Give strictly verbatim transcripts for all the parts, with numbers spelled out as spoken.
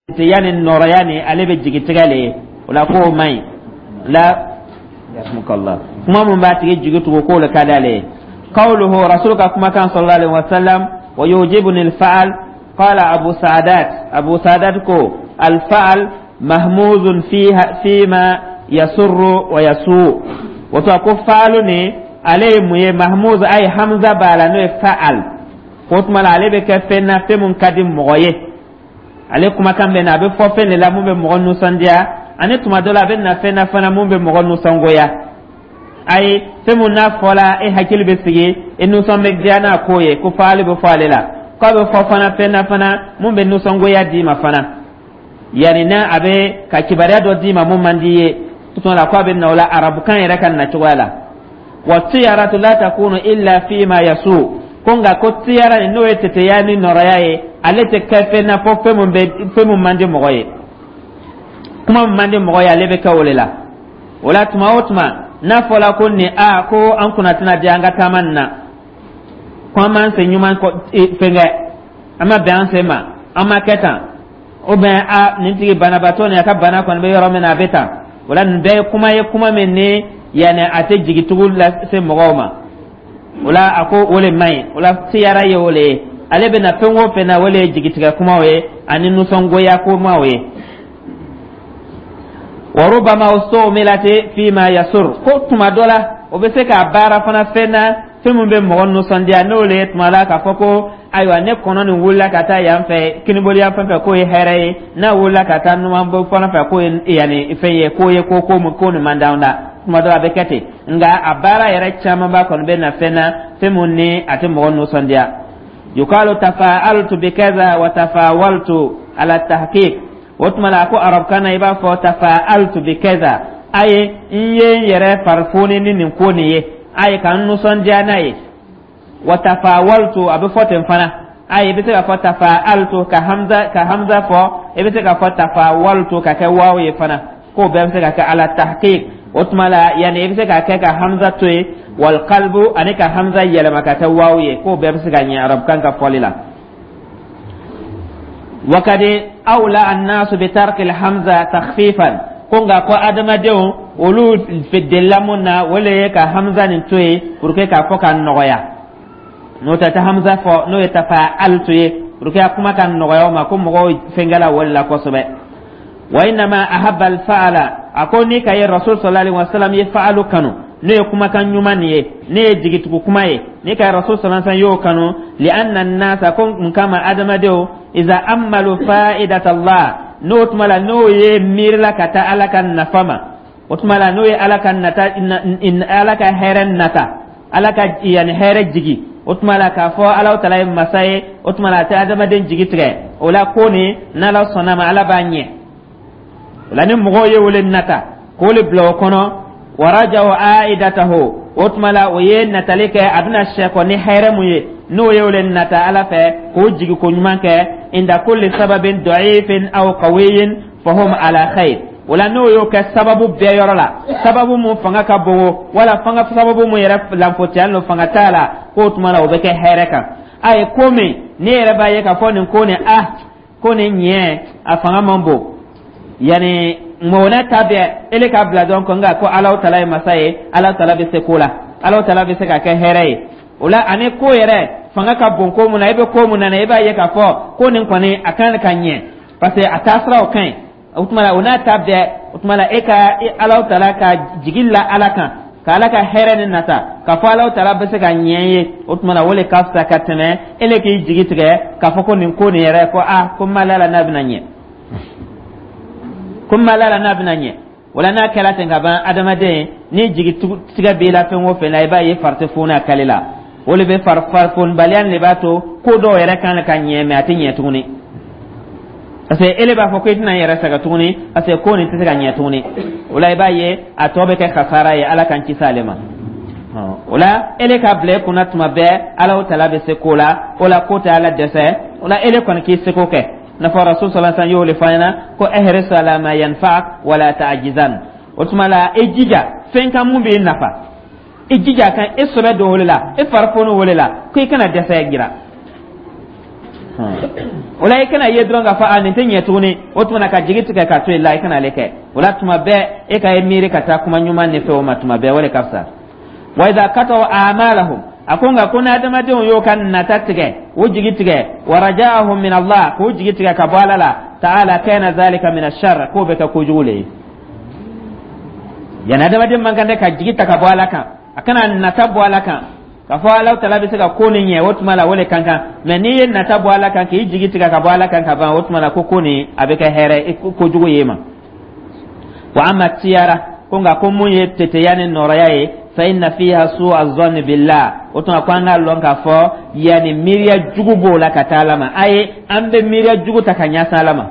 yani norayani alebe jigitigale wala ko mai la yasmukallah kuma mun ba tige jigitu ko la kadale qawluhu rasuluka kuma kan sallallahu alaihi wasallam wa yujibuni al-fa'al qala abu sa'adat abu sa'adat ko al-fa'al mahmuzun fiha fima yasurru wa yasu wato ko fa'alu ne alay muye mahmuz ay hamza bala no fa'al ko tuma la alebe ka fenna femun kadim moye ale kuma kan be na be fo fe ne la mun be mo nu sandia ane tuma dola be na fe na fana mun be mo nu sangoya ay fe mun na fola e hakil be sigi e nu son be diana koye ku faale be faale la ko be fo fana fe na fana mun be nu sangoya di ma fana yani na abe ka kibariya do di ma mun mandiye tutun la ko be na wala arabu kan yere kan na tuwala wa tiyaratu la takunu illa fi ma yasu konga ko tiyara no etete yani norayaye alete kafe na fo fe mun be fe mun mande mogoye kuma mande mogoye alebe ka wolela wala tuma otma na fola ko ni a ko an kuna tana janga tamanna ko man se nyuma ko fenga ama be an sema ama keta o be a nintigi bana batone aka bana ko be yoro mena beta wala nbe kuma ye kuma menni yani ate jigi tugul la se mogoma wala ako wole mai wala tiyara ye wole alebe na pengo pena wole jigitiga kuma we ani nusongo ya kuma we warubama ustumilati fima yasur ko tuma dola obese ka bara fana fena femu be mo nusondia no le tuma ka foko aywa ne kono ni wulla kata yamfe kiniboli yamfe ko ye here na wulla kata no mambo fana fa ko yani ifeye ko ye ko ko mo ko ni mandaunda tuma dola be kete nga abara yere chama ba kono be na fena femu ni ate mo nusondia yukalu tafa'altu bikaza wa tafawaltu ala tahqiq watmala ko arab kana iba fo tafa'altu bikaza ay inye yere farfuni ni nin koniye ay kan nu son janaye wa tafawaltu abu foten fana ay bite ka fo tafa'altu ka hamza ka hamza fo e bite ka fo tafawaltu ka ka wawi fana ko be bite ka ala tahqiq watmala yani bite ka ka hamza to wal qalbu anika hamza yala makata wawiye ko be bisiga nya arab kan ka folila wakade awla an-nas bi tarki al-hamza takhfifan konga ko adama dewo wolu fi delamuna wala ka hamza ni toy pour que ka foka noya no ta hamza fo no ta fa altoy pour que kuma kan noya ma ko mo fengala wala ko sobe wa inna ma ahabba al-fa'ala akoni kay rasul sallallahu alaihi wasallam yaf'alu kanu ne kuma kan nyumani ye ne jigituku kuma ye ne kai rasul sallallahu alaihi wasallam yo kanu li anna an-nasa kun kama adama deo iza amalu fa'idata Allah no tumala no ye mirla kata alakan nafama utmala no ye alakan nata in alaka heren nata alaka yani here jigi utmala ka fo ala taala masaye utmala ta adama den jigitre wala koni nala sonama ala banye wala ne mo ye wole nata ko le blo kono warajaw aidatahu utmala oyen natalika aduna sheko ni hayramuye no yewlen nata ala fe ko jigi ko nyumanke inda kulli sababin da'ifin aw qawiyin fahum ala khair wala no yo ka sababu be yorola sababu mu fanga ka bowo wala fanga sababu mu yera lamfotial no fanga tala ko utmala obeke hayraka ay komi ne yera baye ka fonin ko ne ah ko ne nye afanga mambo yani mona tabe ele ka bla don ko nga ko Allah taala masaye Allah taala be se kola Allah taala be se ka ke here ula ane ko yere fanga ka bon ko muna ibe ko muna na ibe ye ka fo ko nin ko ne akan kanye parce que atasra o kan utmala una tabe utmala e ka Allah taala ka jigilla alaka ka alaka here ni nata ka fo Allah taala be se ka nyenye utmala wole kafta katene ele ki jigitge ka fo ko nin ko ne yere ko ah ko malala nabna nye kuma lala nabna nye wala na kala tenga ba adama de ni jigi tiga bela fen wo fe la ba ye farte fona kalila wala be far far fon balian le bato ko do yere kan kan nye me atinye tuni ase ele ba fo ko itina yere saga tuni ase ko ni tiga nye tuni wala ba ye atobe ke khasara ye ala kan ci salema wala ele ka ble kuna tuma be ala taala be se kola wala ko ta ala dese wala ele kon ki se ko ke nafa rasul sallallahu alaihi wasallam fayna ko ihris ala ma yanfa'uk wala ta'jizan utmala ejija fenka mumbe nafa ejija kan esobe do wolela e farfono wolela ko kana desa gira wala kana yedron ga fa an tin yetuni otuma ka jigiti ka to illa kana leke wala tuma be e ka emiri kata kuma nyuma ne fe o matuma be wala kafsa wa idha kataw a'malahum akunga kuna adama de yo kan natatige o jigitige warajahum min Allah ko jigitige ka balala ta'ala kana zalika min ash-sharr ko be ka ko jule yana adama de man kan ka jigita ka balaka akana natabu alaka ka fa Allah ta'ala bi saka konin ye wotmala wala kanka men ni natabu alaka ki jigitiga ka balaka ka ba wotmala ko koni abeka here ko jugo yema wa amma tiyara kunga ko mun ye tete yani norayaye fa inna fiha su'a dhanni billah otuna kwanga longa fo yani miriya jugu bola katalama aye ambe miriya jugu takanya salama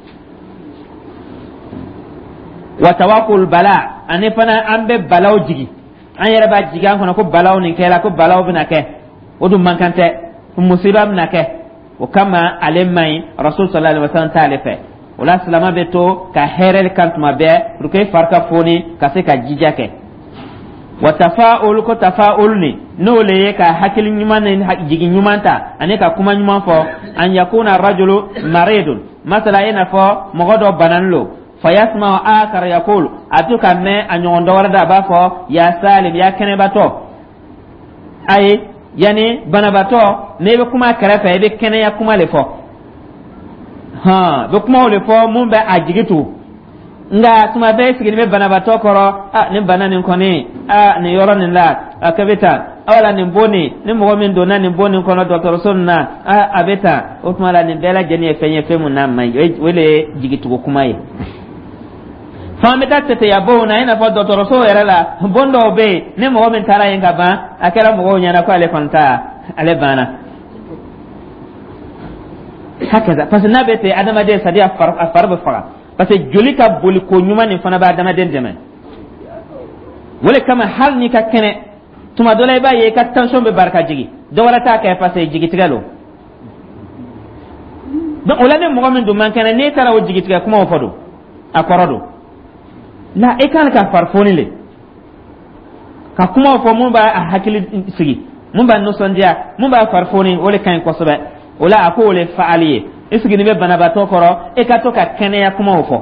wa tawakkul bala anifana ambe balaw jigi an yara ba jigan kono ko balaw nin kela ko balaw bina ke odum mankante musiba bina ke o kama alemai rasul sallallahu alaihi wasallam talife wala salama beto ka herel kantuma be pour que farka foni ka se ka jijake wa tafaul ko tafaul ni no le ka hakil nyuman ni jigi nyumanta aneka kuma nyuman fo an yakuna rajulu maridun masala ina fo mogodo bananlo fayasma akar yaqul atuka me anyondo warada ba fo ya salim ya kene bato ay yani bana bato ne be kuma karafa be kene ya kuma le fo ha be kuma le fo mun ba ajigitu nga tuma be sigini be bana bato koro ah ne bana nin koni ah ne yoro nin la akabeta awala nin boni ne mo min do na nin boni kono doctor sunna ah abeta o tuma la nin bela jeni e fenye femu na mai wele jigitu ko kuma yi fami datte ya bona ina fa doctor so erala bondo be ne mo men tara yenga ba akera mo nyana ko ale konta ale bana hakaza parce na bete adama de sadia far far be fara parce que joli ka boli ko nyuma ni fana ba adama de deme wala kama hal ni ka kene tuma dole ba ye ka tension be barka jigi do wala ta ka parce que jigi tigalo donc wala ne mo men do man kene ne tara o jigi tiga kuma o fodo akorodo la e kan ka farfoni le ka kuma fo mun ba a hakili sigi mun ba no sondia mun ba farfoni wole kan ko sobe wala ako wole faaliye isigi ni be bana ba to koro e ka to ka kene ya kuma fo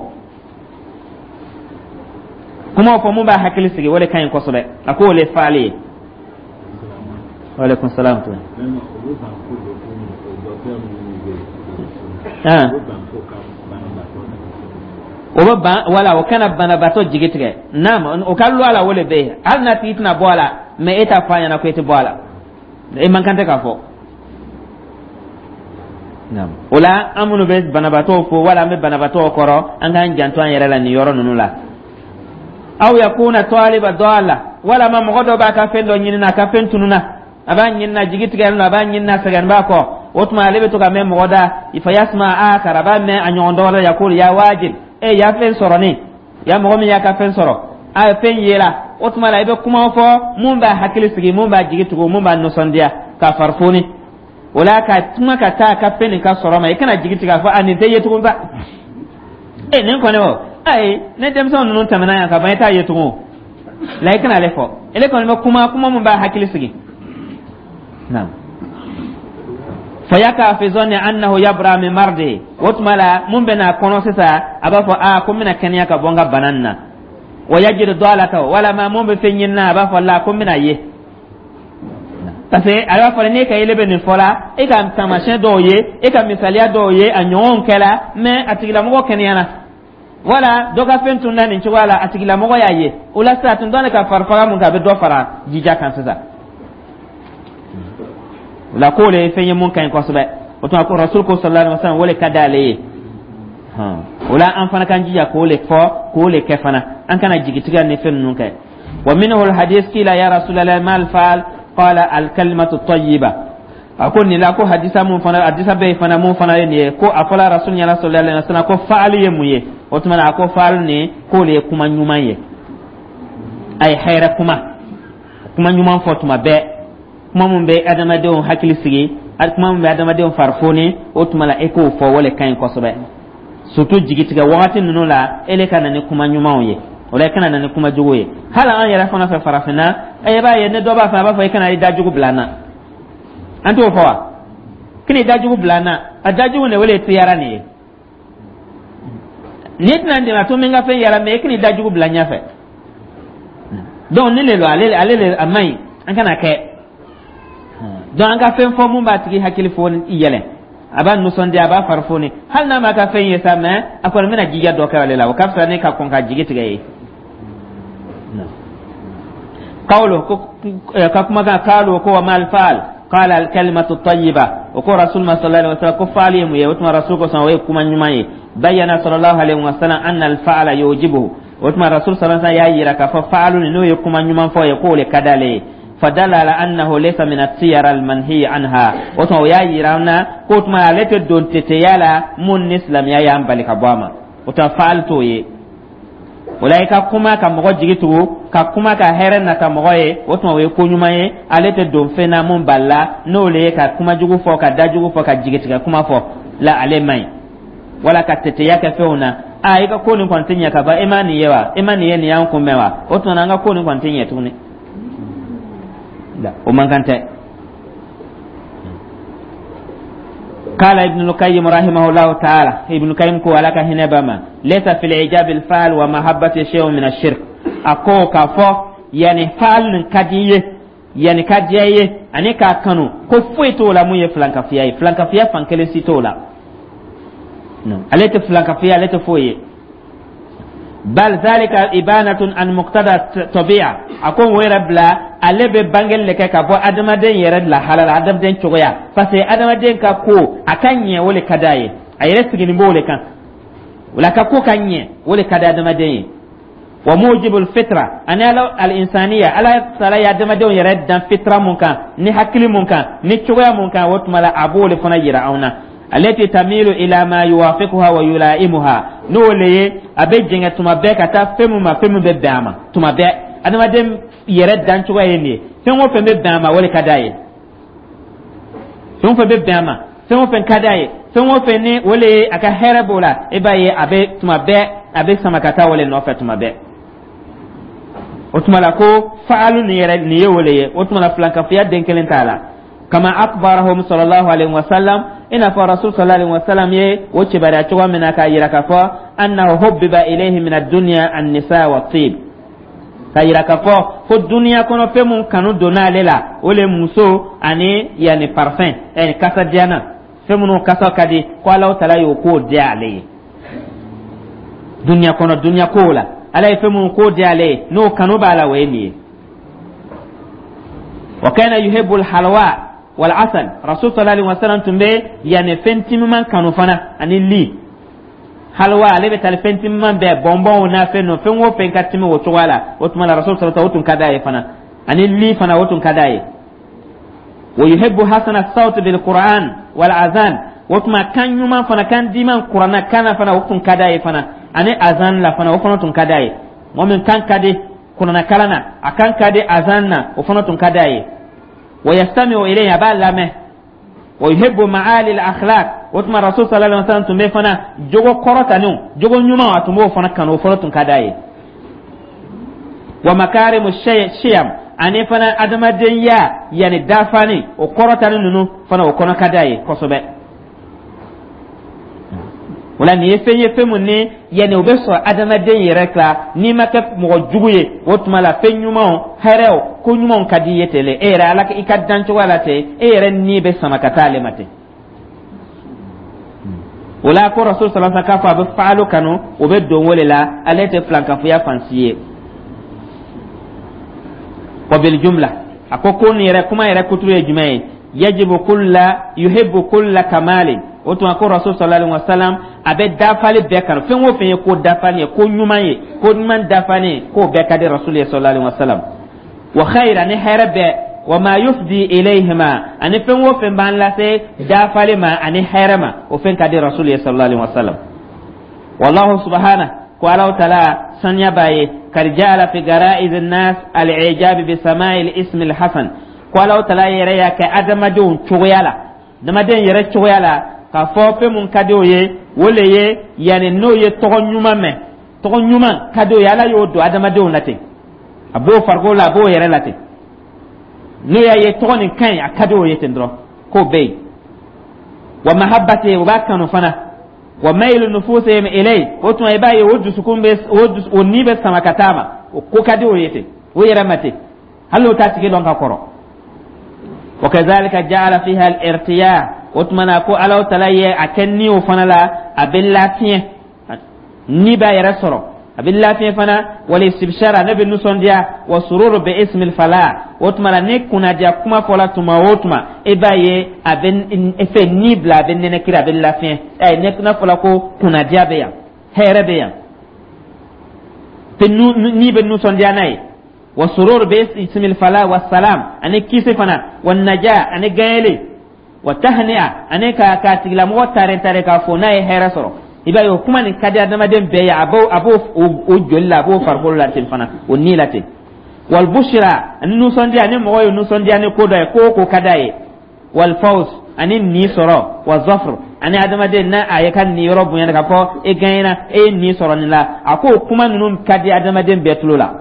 kuma fo mun ba hakili sigi wole kan ko sobe ako wole faaliye wa alaikum salam to ah o ba wala o kana bana bato jigitre nam o kallo ala wole be alna titna bola me eta fanya na ko ete bola e mankante ka fo nam wala amunu be bana bato fo wala me bana bato koro anga janto an yere la ni yoro nunula aw yakuna taliba dalla wala ma mogodo ba ka fendo nyina ka fentununa aban nyina jigitre no aban nyina sagan ba ko wotuma lebe to ka me mogoda ifayasma akara ba me anyondo wala yakul ya wajib e ya fen soro ni ya mo mi ya ka fen soro a fen yela otuma la ibe kuma fo mun ba hakili sigi mun ba jigi tugo mun ba no sondia ka farfoni wala ka tuma ka ta ka fen ka soro mai kana jigi tiga fa ani te yetu ba e nen ko ne o ai ne dem son non tamana ya ka ba ta yetu la kana le fo ele ko ne kuma kuma mun ba hakili sigi na'am fayaka fi zonni annahu yabra min mardi watmala mun bena kono sisa aba fo a ko mina kenya ka bonga bananna wa yajid dalata wala ma mun be fenyinna aba fo la ko mina ye tase ala fo ne ka yele ben fola e ka tamashe do ye e ka misalia do ye anyon kala me atigila mo kenya na wala doga fentu nani ci wala atigila mo ya ye ula sa tun don ka farfara mun ka be do fara jija kan sisa la kole fenye mun kan ko sobe wato ko rasul ko sallallahu alaihi wasallam wole kadale ha wala an fana kan jiya ko le fo ko le kefana an kana jigi tiga ne fen nun kai wa minhu al hadith kila ya rasulullah mal fal qala al kalimatu tayyiba akon ni la ko hadisa mun fana hadisa be fana mun fana ne ko afala rasul ya sallallahu alaihi wasallam ko faali yemuye wato mana ko faal ne ko le kuma nyuma ye ay hayra kuma kuma nyuma fotuma be kuma mun be adama de on hakili sigi at kuma mun be adama de on farfoni o tumala eko fo wole kan ko sobe surtout jigitiga wakati nunu la ele kana ne kuma nyuma onye wala kana ne kuma jogoye hala an yara fona fa farafina ay ba ye ne do ba fa ba fa kana ida jogo blana anto fo wa kini dajugu blana adajugu ne wele tiyara ne nit nan de na to menga fe yara me kini dajugu blanya fe don ni le lo ale ale le amai an kana ke don an ga fe fo mun ba tigi hakili fo ni yele aban no sonde aba farfo ni hal na ma ka fe yesa me akwai mena giga do ka wale la o kafsa ne ka kon ka jigi tigaye قوله كما قالوا كو ما الفعل قال الكلمة الطيبة وكو رسول الله صلى الله عليه وسلم كفالي مي وتما رسول الله صلى الله عليه وسلم بين صلى الله عليه وسلم أن الفعل يوجبه وتما رسول صلى الله عليه وسلم يرك ففعل انه يكون يمن فو يقول كدالي فدل على أنه ليس من السير المنهي عنها وتما يرانا كوتما لت دون تتيالا من اسلام يا يامبالي كبواما وتما فعلتو ulaika kuma ka mogo jigitu ka kuma ka heren na ka mogo ye wotuma we ko nyuma ye alete don fena mun balla no le ka kuma jugu fo ka da jugu fo ka jigiti ka kuma fo la ale mai wala ka tete yake feuna ai ka ko ni kontinya ka ba imani yewa imani ye ni yan kumewa wotuma nanga ko ni kontinya tuni la o mankante قال ابن القيم رحمه الله تعالى ابن القيم كو لك هنا بما ليس في الاعجاب الفعل ومحبه شيء من الشرك اكو كفو يعني فعل كديه يعني كديه اني كا كانوا كو فويتو لا مو يفلان كفيا فلان كفيا فانكلي سيتولا نو اليت فلان كفيا اليت فوي بل ذلك ابانه عن مقتضى الطبيعه اكو ويربلا alebe bangel le ka bo adamaden yere la halal adamaden chogoya parce adamaden ka ko akanye wole kadaye ayere sigini bo le kan wala ka ko kanye wole kada adamaden wa mujibul fitra ana al insaniya ala sala ya adamaden yere dan fitra mun kan ni hakili mun kan ni chogoya mun kan wot mala abole fona yira auna alati tamilu ila ma yuwafiquha wa yulaimuha no le abe jenga tuma be kata femu ma femu be dama tuma be adamaden yere dan chuwa yene fen wo fen be bama wala kadaye fen wo fen be bama fen wo fen kadaye fen wo fen ni wala aka herebola e baye abe tuma be abe samakata wala no fa tuma be otuma la ko faalu ni yere ni yewole otuma la flanka fiya den kelen tala kama akbarahum sallallahu alaihi wasallam ina fa rasul sallallahu alaihi wasallam ye woche bara chuwa menaka yira ka fa annahu hubbiba ilayhi min ad-dunya an-nisa wa tib kayira ka fo fo dunia kono fe mun kanu donale la ole muso ani yani parfum en kasa diana fe mun kasa kadi ko Allah taala yo ko diale dunia kono dunia ko la ala fe mun ko diale no kanu bala weni wa kana yuhibbu al-halwa wal asal rasul sallallahu alaihi wasallam tumbe yani fenti man kanu fana ani li halwa alebe tal fenti man be bonbon na fe no fen wo fen katimi wo twala wotuma la rasul sallallahu alaihi wasallam kadaye fana ani li fana wotun kadaye wa yuhibbu hasana sawt bil qur'an wal azan wotuma kan yuma fana kan diman qur'ana kana fana wotun kadaye fana ani azan la fana wotun kadaye momin kan kade qur'ana kalana akan kade azan na wotun kadaye wa yastami'u ilayha ba lame wa yuhibbu ma'ali al akhlaq wotuma rasul sallallahu alaihi wasallam tumbe fana jogo korota nu jogo nyuma watumbo fana kanu fana tun kadaye wa makarimu shayam ani fana adama denya yani dafani o korota nunu fana o kono kadaye kosobe wala ni yefe yefe munni yani obeso adama denya rekla ni maka mo juguye wotuma la fenyuma hareo ko nyuma kadiye tele era alaka ikaddancho wala te era ni be samakatale mate wala ko rasul sallallahu alaihi wasallam ka fa fa'alu kanu obeddo wolela alete flanka fuya fansiye wa bil jumla akoko ni re kuma ire kuturu ejumai yajibu kulla yuhibbu kulla kamali oto ko rasul sallallahu alaihi wasallam abe dafali be kan fen wo fen ko dafali ko nyumaye ko man dafani ko be kade rasul sallallahu alaihi wasallam wa khairan harabe وما يفضي إليهما أن فنو فن بان لاسي دافل ما أن حرما وفن كدي رسول الله صلى الله عليه وسلم والله سبحانه قال تعالى سنيا باي كرجال في غرائز الناس الإعجاب بسماع الاسم الحسن قال تعالى يريا كأدم جون شويالا دم دين يرى شويالا كفوف من كدوي ولي يعني نو يتغن يوما مه تغن يوما كدوي على يودو أدم جون لاتي أبو فرقولا أبو يرى لاتي ne ya ye toni kan akado ye tendro ko be wa mahabbati wa bakanu fana wa mailu nufusihim ilay otuma ibaye wodu sukumbe wodu onibe samakatama ko kadi o yete o yeramate hallo ta tigi don ka koro wa kadhalika ja'ala fiha al-irtiya otuma na ko alaw talaye akenni o fana la abillatin ni ba yara soro abillatin fana wal istibshara nabi nusondia wa sururu bi ismi al-fala otuma la ne kuna dia kuma fola tuma otuma ibaye aben efe ni bla ben ne kira abillatin ay ne kuna fola ko kuna dia be ya here be ya tenu ni ben nusondia nay wa sururu bi ismi al-fala wa salam ane kise fana wan naja ane gaele wa tahni'a ane ka ka tigla mo tare tare ka fo nay here soro iba yo kuma ni kadi adama den be ya abo abo o jolla abo farbol la tin fana o ni late wal bushra annu sondi ani mo yo nu sondi ani ko do ko ko kadaye wal fawz ani ni soro wa zafr ani adama den na aye kan ni robu yan ka fo e gaina e ni soro ni la ako kuma nunu kadi adama den be tulula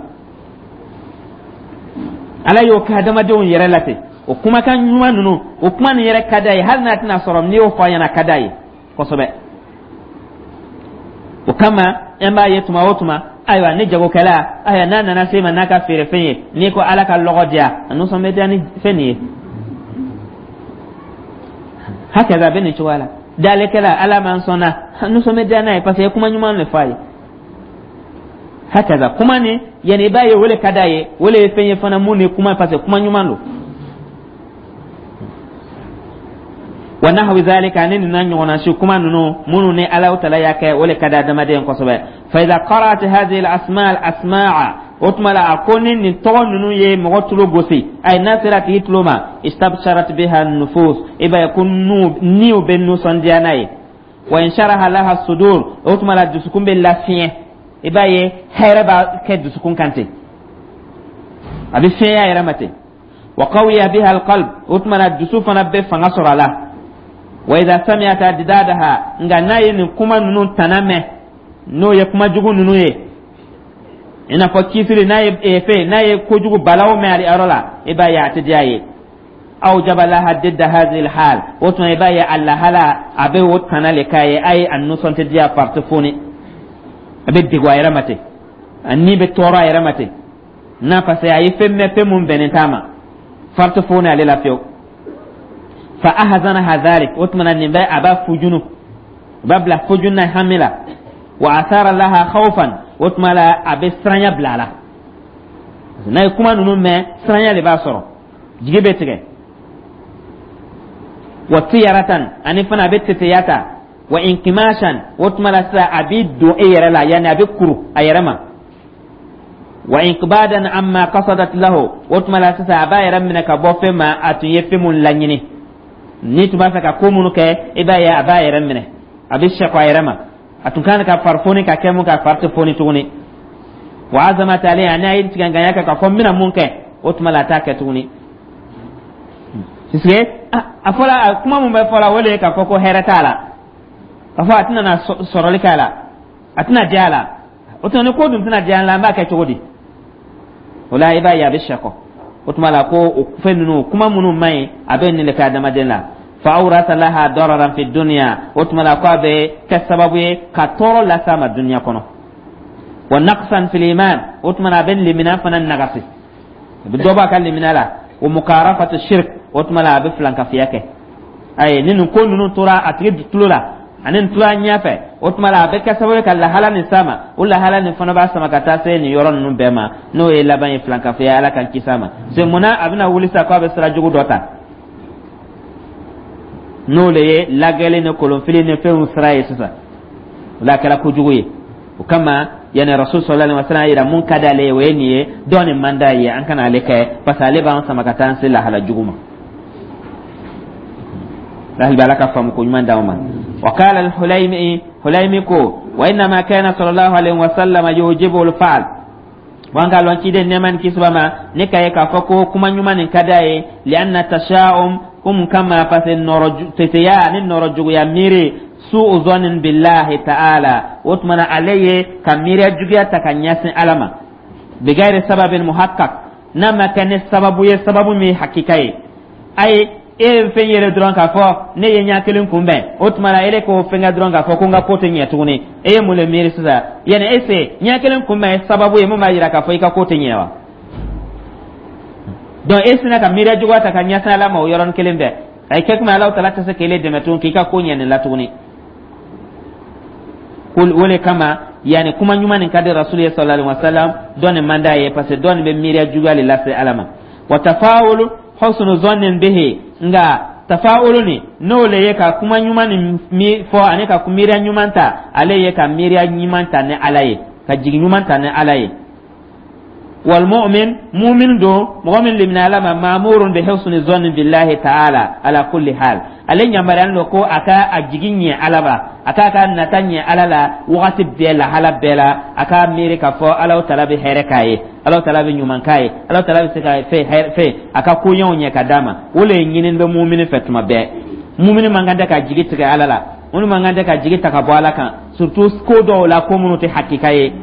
ala yo ka adama den yere late o kuma kan nyuma nunu o kuma ni yere kadaye hal na tina soro ni o fa yana kadaye ko sobe ukama emba yetuma wotuma aywa ne jago kala aya nana na sema naka fere fenye ni ko alaka logodia anu so medani fenye hakaza beni chwala dale kala ala mansona anu so medana pase kuma nyuma ne fai hakaza kuma ni yani baye wole kadaye wole fenye fana muni kuma pase kuma nyuma ndo ونحو ذلك أنني ننجونا شو كما ننو منو ني ألا وتلاياك ولا كذا دمدين قصبة فإذا قرأت هذه الأسماء الأسماء أتملا أكون نتون ننو يه مغتلو بوسي أي ناصرة يتلوما استبشرت بها النفوس إبا يكون نيو بنو صندياناي وإن شرح لها الصدور أتملا دسكون باللافية إبا يه هربا كدسكون كانتي أبي فيها يرمتي وقوي بها القلب أتملا دسوفنا بفنصر الله وإذا سمعت أجدادها nga naye ni kuma nunu taname no ye kuma jugu nunu ye ina fa kisiri naye efe naye ko jugu balawo me ali arola iba ya tijaye aw jabala haddada hadhihi alhal wato iba ya alla hala abe wot kanale kaye ay annu sonte dia partefoni abe digwa yaramate anni be tora yaramate na fa say ay femme femum benetama partefoni ale la fio فأهزنها ذلك واتمنى النباء أبا فجنو بابلا فجنة حملة وأثار لها خوفا واتمنى أبا سرانيا بلالا ناي كما ننمى سرانيا لباسرو جيبتك وطيرة أنفنا بتتياتا وإنكماشا واتمنى سا أبي دوئي لا يعني أبي كرو أيرما وإنقبادا عما قصدت له واتمنى سا أبا يرمنك بوفما أتيفم لنيني ni tubasa ka komunu ke iba ya aba yeremne abisha kwa yerema atunkana ka farfoni ka kemu ka farto foni tuni wa azamata ali ana yin tiganganya ka ka fomina munke otmala take tuni sisge afola kuma mun ba fola wole ka koko heratala afa atina na sorolikala atina jala otone ko dum tana jala ma ka togodi wala iba ya bisha ko utmala ko fennu kuma munu mai aben ne ka dama dela fa awrata laha dararan fi dunya utmala ko be ka sababu ka toro la sama dunya kono wa naqsan fil iman utmala ben limina fanan nagasi bidoba kan limina la wa mukarafatu shirk utmala be flanka fiyake ay ninu ko nunu tora atrid tulula anen tura nyafe otmala be ka sababu ka la halani sama ulla halani fana ba sama kata se ni yoron nu bema no e laban flanka fe ala kan kisama se muna abina wulisa ko be sra jugu dota no le lagale ne kolon fili ne fe usraye sasa la kala ko jugu ye kama yana rasul sallallahu alaihi wasallam ira mun kada le weni doni manda ye an kana le kay pasale ba sama kata se la hala juguma lahal balaka fam ko nyman dawma وقال الحليمي حليميكو وإنما كان صلى الله عليه وسلم يوجب الفعل وانقال وانكيد نمان كسبما نكا يكا فكو كما نمان كداي لأن التشاؤم كم كما فسن تتيان النرجو يميري سوء ظن بالله تعالى واتمنى عليه كميري جوية تكنيس ألما بغير سبب محقق نما كان السبب يسبب من حقيقي أي e fen yele dron ka fo ne ye nya kelin kumbe otmala ele ko fenga dron ka fo ko nga kote nya tuni e mule miri sisa yene ese nya kelin kumbe sababu e mama yira ka fo ika kote nyewa don ese na ka mira jugo ta ka nya sala ma yoron kelimbe ay kek ma Allah taala ta se kele de metun ki ka ko nya ne latuni kul wole kama yani kuma nyuma ni kadi rasulullah sallallahu alaihi wasallam don manda ye parce don be mira jugo ali lase alama wa tafawulu husnu zannin bihi nga tafa'ulu ni no le yeka kuma nyuma ni mi fo ane ka kumira nyuma ta ale yeka mira nyuma ta ne alaye ka jigi nyuma ta ne alaye wal mu'min mu'min do mu'min limna alama ma'murun bi husni zanni billahi ta'ala ala kulli hal ale nyamaran lo ko aka ajiginye alaba aka ka natanye alala wakati bela hala bela aka mire ka fo ala ta'ala bi here kai ala ta'ala bi nyuman kai ala ta'ala bi sika fe fe aka ko yonye kadama wole nyinin be mu'min fetuma be mu'min manganda ka jigi tiga alala woni manganda ka jigi taka bo alaka surtout ko do la ko munuti hakika ye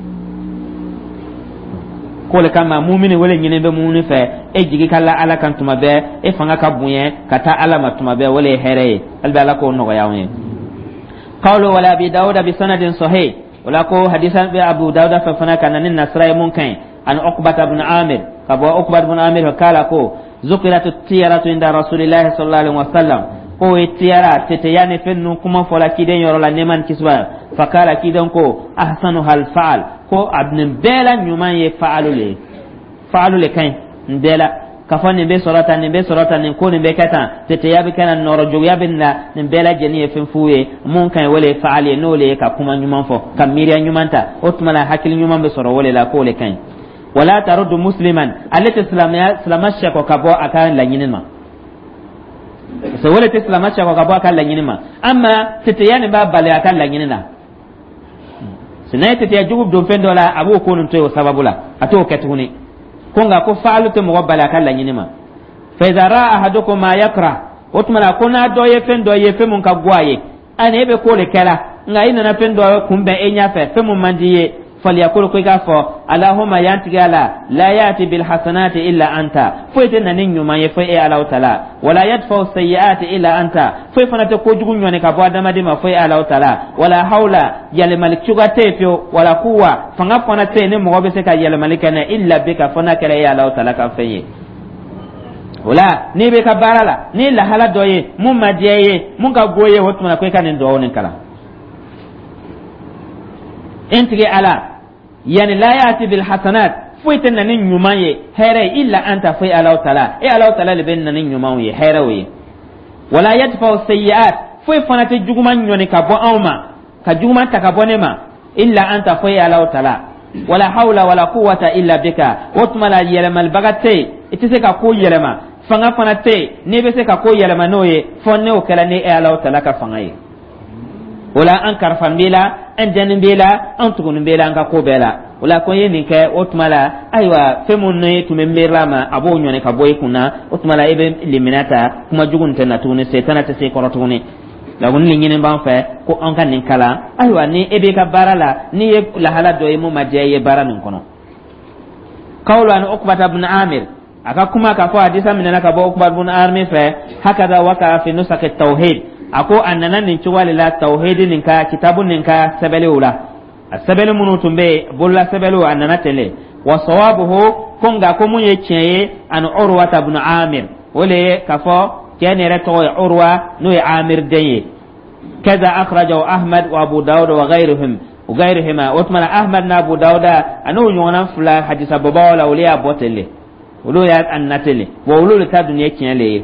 ko le kama mu'mini wala nyine be mu'mini fe e jigi kala ala kan tuma be e fanga ka bunye kata ala matuma be wala here alba la ko no yawe qawlu wala bi daud bi sanadin sahih wala ko hadisan bi abu daud fa fana kana nin nasrai munkan an uqbah ibn amir ka bo uqbah ibn amir kala ko zukirat at-tiyaratu inda rasulillah sallallahu alaihi wasallam ko tiyara tete yani fennu kuma fola kiden yoro la neman kisba fakala kidan ko ahsanu hal fa'al ko abnin bela nyuman ye fa'alu le fa'alu le kan ndela kafani be sorata ni be sorata ni ko ni be kata tete yabi kana noro joya binna ni bela jeni ye fen fuye mun kan wole fa'ali no le ka kuma nyuman fo kam miriya nyumanta otmala hakil nyuman be soro wole la ko le kan wala taruddu musliman alati islamiyya islamasha ko kabo akan la nyinima so wala islamasha ko kabo akan la nyinima amma tete yani ba bale akan la nyinina sinay tete ya jugub do fen dola abu ko nun to sababula ato ketuni konga ko faalu to mo bala kan la nyinima fa idha ra'a ahadukum ma yakra otmala kona do ye fen do ye fe mun ka gwaye ane be ko le kala nga ina na fen do kumbe enya fe fe mun mandiye falyakul ko gafo allahumma yantigala la yati bil hasanati illa anta foyte nanin nyuma ye fe e ala taala wala yadfa sayyiati illa anta foy fanata ko jugun nyone ka bo adama de ma fe ala taala wala haula yal malik chugate fio wala kuwa fanga fona te ne mo be se ka yal malikana illa bika fona kala ya ala taala ka feye wala ni be ka barala ni la hala doye mum madiye mun ka goye hotuma ko kanen do wonen kala entige ala yani la yati bil hasanat fuitan nanin nyumaye here illa anta fi ala taala e ala taala le ben nanin nyumaye here we wala yadfa sayyiat fui fanate juguman nyone ka bo awma ka juguman ta ka bonema illa anta fi ala taala wala hawla wala quwwata illa bika watmala yalamal bagate itise ka ko yalama fanga fanate ne be se ka ko yalama noye fonne o kala ne e ala taala ka fangaye wala an karfan bela an janin bela an tukunun bela an ka ko bela wala ko yin ke otmala aywa femun ne tumen berama abo nyone ka boy kuna otmala ebe liminata kuma jugun tan tuni setana ta se korotuni la gun ni ngene ban fe ko an kan nin kala aywa ni ebe ka barala ni la hala do mu majaye baranin kono qawlu an uqbah ibn amir aka kuma ka fa hadisa minana ka bo uqbah ibn amir fe hakada waka fi nusak at-tauhid ako annana nin ciwali la tauhidin ninka kitabun ninka sabelula asabelu munutumbe bulla sabelu annana tele wa sawabuhu konga ko mun yeceye an urwa ibn amir wale kafo kene reto urwa no amir deye kaza akhrajahu ahmad wa abu daud wa ghayruhum wa ghayruhuma utmala ahmad na abu daud anu yona fula hadisa babawala waliya botele wulu ya annatele wa wulu ta duniya kinale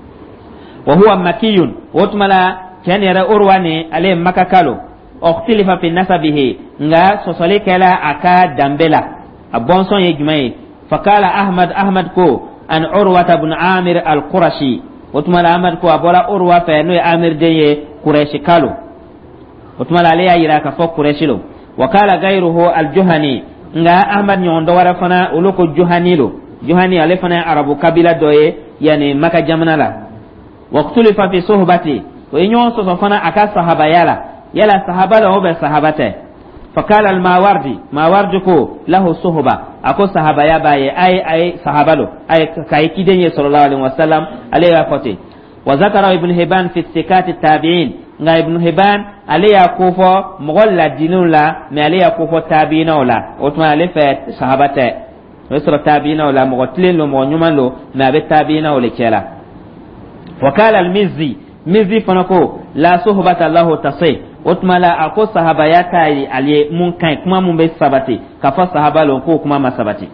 وهو مكي وتملا كان يرى أرواني عليه مكاكالو اختلف في نسبه nga sosole kala aka dambela abonson yejmai fakala ahmad ahmad ko an urwa ibn amir al-qurashi wotmala ahmad ko abola urwa fa no amir deye quraishi kalo wotmala ale yira ka fo quraishi lo wakala gairuhu al-juhani nga ahmad nyondo wara fana uloko juhani lo juhani ale fana arabu kabila doye yani maka jamnala واختلف في صحبتي وإنه صفنا أكا صحابة يلا يلا صحابة له بصحابته فقال الماوردي ماوردكو له صحبة ako sahaba ya baye ay ay sahabalo ay kai kidenye sallallahu alaihi wasallam alayhi fati wa zakara ibn hibban fi istikat at-tabi'in nga ibn hibban alayhi kufo mughalla dinula me alayhi kufo tabi'ina wala otma alayhi fa sahabata wasra tabi'ina wala mughtlin lo mo nyumalo ma be tabi'ina wala kela wa kala al-mizzi mizzi fanako la suhbata lahu tasih otmala ako sahaba ya tayi aliye mun kai kuma mun be sabati ka fa sahaba lo ko kuma masabati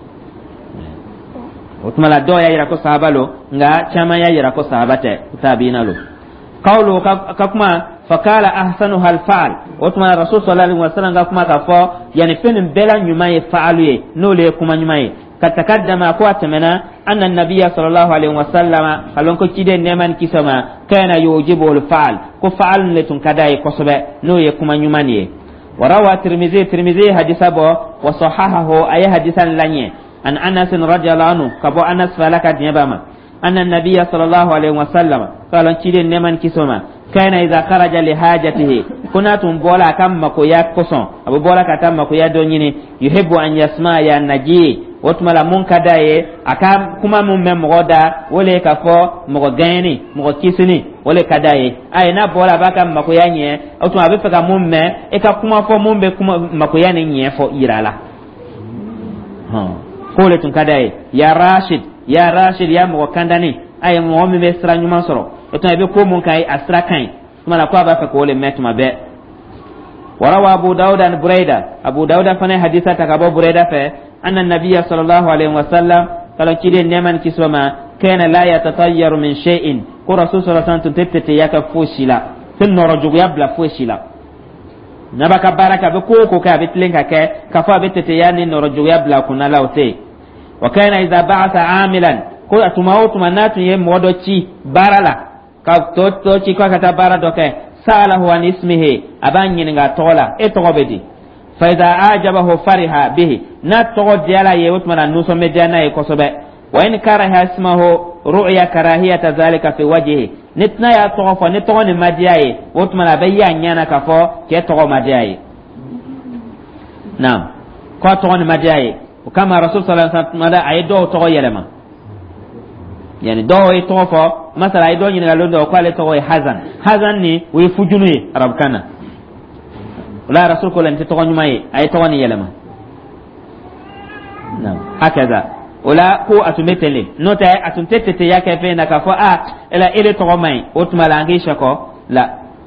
otmala do ya ira ko sahaba lo nga chama ya ira ko sahabate tabiina lo qawlu ka kuma fakala ahsanuha al-fa'l otmala rasul sallallahu alaihi wasallam ga kuma ka fa yani pen bela nyuma ye fa'alu ye no le kuma nyuma ye katakaddama ko atamana anna an-nabiy sallallahu alaihi wasallam kalon ko kide neman kisama kana yujibu al-fa'l ko fa'al letun kadai kosobe no ye kuma nyumani warawa tirmizi tirmizi hadisa bo wa sahahahu ay hadisan lanye an anas radhiyallahu anhu kabo anas falaka diyabama anna an-nabiy sallallahu alaihi wasallam kalon kide neman kisama kana idha kharaja li hajatihi kunatun bola kamma ko yakoson abu bola katamma ko yadonyini yuhibbu an yasma ya naji otmala mun kadaye aka kuma mun mem moda wole ka fo mo gani mo kisini wole kadaye ay na bola baka makuyanye otuma be faka mun me e ka kuma fo mun be kuma makuyane nye fo irala ha kole tun kadaye ya rashid ya rashid ya mo kandani ay mo mi be sra nyuma soro otuma be ko mun kai asra kan mala ko ba faka wole metuma be warawa abu daud an buraida abu daud fa ne hadisa takabo buraida fe أن النبي صلى الله عليه وسلم قال كده نمان كسوما كان لا يتطير من شيء قال رسول صلى الله عليه وسلم تبتتي يكا فوشلا ثم رجو يبلا فوشلا نبكا باركا بكوكو كابتلنكا كا كفا بتتي يعني نرجو يبلا كنا لاوتي وكان إذا بعث عاملا قل أتماوت منات يمودوشي بارلا كتوتوشي كتا بارا دوكا سأله عن اسمه أباني نغا تولا اتغبدي فإذا أعجبه فرح به نتغد يلا يوتمنا نوسو مجانا يكسبه وإن كره اسمه رؤيا كراهية ذلك في وجهه نتنا يا تغفى نتغن مجاي وتمنا بيان يانا كفو كي تغو مجاي نعم كو تغن مجاي وكما رسول صلى الله عليه وسلم أي دو تغو يلما يعني دو يتغفى مثلا أي دو ينغلون دو قال تغو حزن حزن ني ويفجنوي رب كان لا رسول كل أنت تغني معي أي تغني يلما نعم هكذا ولا كو أتمتلي نوتا أتمتتي يا كيفين كفوا آه إلا إلي تغمي أتما لانجي شكو لا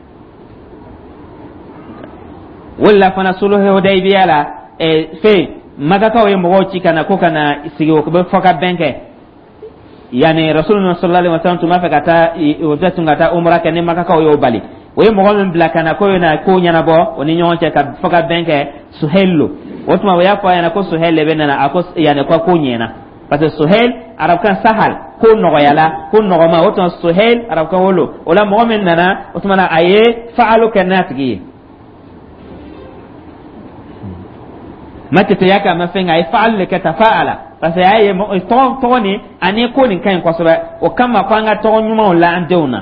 ولا فنسوله هداي بيالا في ماذا كاو يمغوتي كنا كو كنا سيجو كبفكا بنكه يعني رسول الله صلى الله عليه وسلم تما فكتا وجدتنا عمره كان ماذا كاو يوبالي we mo gomem blakana ko na ko nyana bo oni nyonche ka foka benke suhello wotuma ya fa yana ko suhelle benana akos yana ko ko nyena parce suhel arab kan sahal ko no yala ko no ma wotuma suhel arab kan wolo wala mo men nana wotuma na aye fa'alu kanat gi matete yaka mafenga ay fa'al le ka tafa'ala parce aye mo to to ni ani ko ni kan ko so o kama kwanga to nyuma la andeuna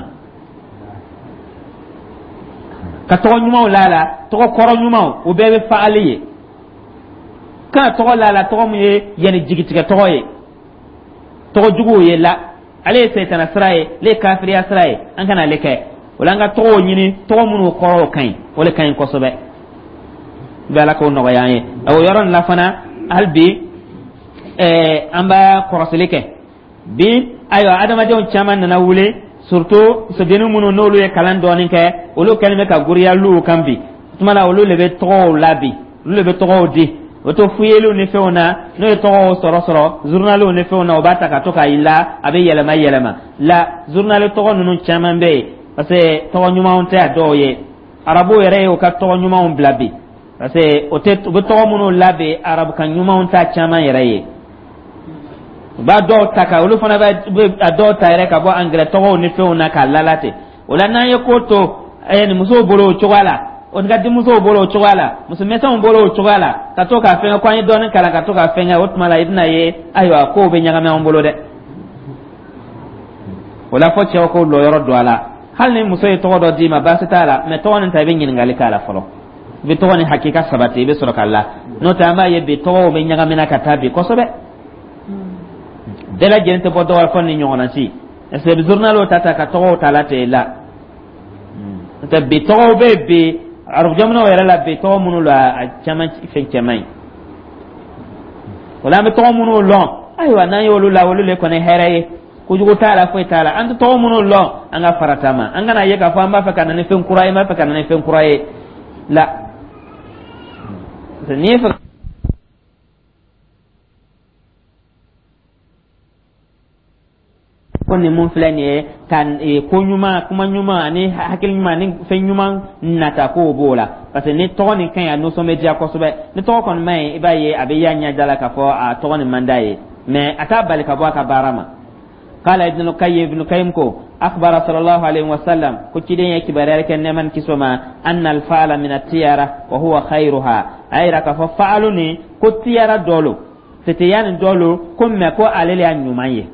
ka to nyuma lala to koro nyuma o bebe faaliye ka to lala to mu ye yani jigitiga to ye to jugo ye la ale setan asraye le kafiri asraye an kana le kay wala nga to nyini to mu koro kan wala kan ko sobe bala ko no yaye aw yaron la fana albi eh amba koroseleke bi ayo adama de on chaman na wule surtout so denu muno nolu e kalan donin ke olu kalime ka guriya lu kambi tumana olu lebe to labi lu lebe to di oto fuyelu ne feuna no to soro soro journalu ne feuna obata ka to ka illa abe yelema yelema la journalu to nunu chaman be parce que to nyuma on ta doye arabu yere o ka to nyuma on blabi parce que ote be to muno labi arabu kan nyuma on ta chaman yere ba do taka olu fana ba do tayre ka bo angre to ni fe ona ka lalate wala na ye ko to en muso bolo chogala on ga muso bolo chogala muso meta on bolo chogala ka to ka fe ko ani don kala ka to ka fe nga wot mala idna ye ayo ko be nyaga me on bolo de wala fo che ko lo yoro do ala hal ni muso ye to do di ma ba se tala me to on tay be nyin ngali kala folo be to ni hakika sabati be soro kala no ta ma ye be to be nyaga mena katabe ko sobe dela gente bo do fon ni nyona si ese journal tata ka to talate la ta be to be be arab jamna wala la be to munu la chama fen chamai wala me to munu lo aywa na yo lu la wolu le ko ne heraye ku jugo tala fo tala ant to munu lo anga faratama anga na ye ka fa mba fa kana ne fen kurai ma fa kana ne fen kurai la ni fa konni mun filani kan e ko nyuma kuma nyuma ni hakil nyuma ni fe nyuma nata ko bola parce que ni to ni kan ya no so media ko so be ni to kon mai ibaye abiya nya dala ka fo a to ni mandaye mais ata balika bo ka barama qala ibn qayyim ibn qayyim ko akhbara sallallahu alaihi wasallam ko kidin yake barar ken neman kisoma anna al fa'ala min at-tiyara wa huwa khairuha ayra ka fo fa'aluni ko tiyara dolo tete yan dolo kuma ko alele an nyumaye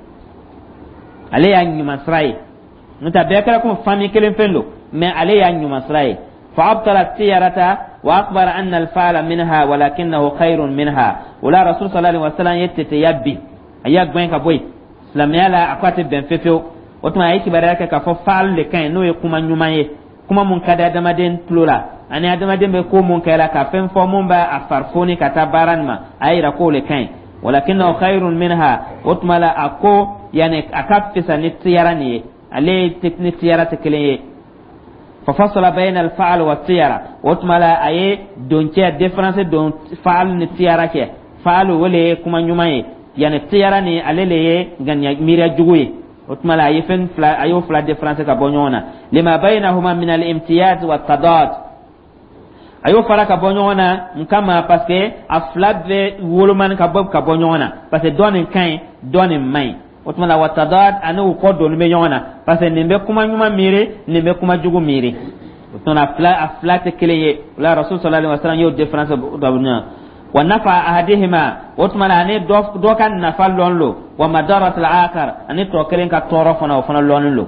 ale ya nyuma srai nuta bekara ko fami kelen fendo mais ale ya nyuma srai fa abtala tiyarata wa akhbara anna al fa'ala minha walakinahu khairun minha wala rasul sallallahu alaihi wasallam yette yabbi ayak ben ka boy islam yala akwate ben fefeo otuma ayiki baraka ka fo fa'al le kan no e kuma nyuma ye kuma mun kada dama den plura ani adama den be ko mun kala ka fen fo mun ba afarfoni kata baranma ayira ko le kan walakinahu khairun minha otuma la ako yani akafisa ni tiyarani ale tekni tiyara tekele fa fasala bayna al fa'l wa tiyara watmala aye donche difference don fa'al ni tiyara ke fa'al wale kuma nyumaye yani tiyara ni alele ganya mira juguye watmala aye fen fla ayo fla difference ka bonyona lima bainahuma min al imtiyaz wa tadad ayo faraka bonyona nkama parce que aflabbe woluman ka bob ka bonyona parce que donin kan donin mai otmala watadad anu ko do me yona parce que nimbe kuma nyuma mire nimbe kuma jugu mire otona fla aflate keleye la rasul sallallahu alaihi wasallam yo difference dabuna wa nafa ahadihima otmala ane do do kan nafa lonlo wa madarat al-akhar ane to kelen ka toro fona fona lonlo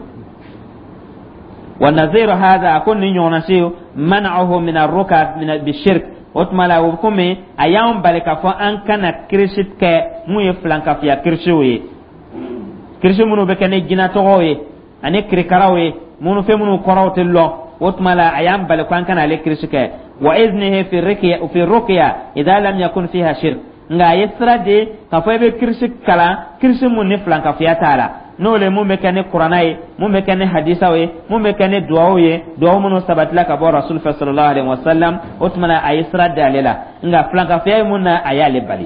wa nazir hada akun nyona siyo man'ahu min ar-rukat min bishirk otmala hukumi ayam balika fo an kana kirishit ke muye flanka fiya kirshiwe kirshi munu be kane gina togoye ane krikarawe munu fe munu korawte lo wotmala ayam bal kwan kana le kirshi ke wa iznihi fi ruqya fi ruqya idha lam yakun fiha shirk nga yesrade ka fa be kirshi kala kirshi mun ne flanka fiya tala no le mun be kane qur'anaye mun be kane hadisawe mun be kane duawe duaw munu sabatla ka bo rasul sallallahu alaihi wasallam wotmala ayesrade alela nga flanka fiya mun na ayale bali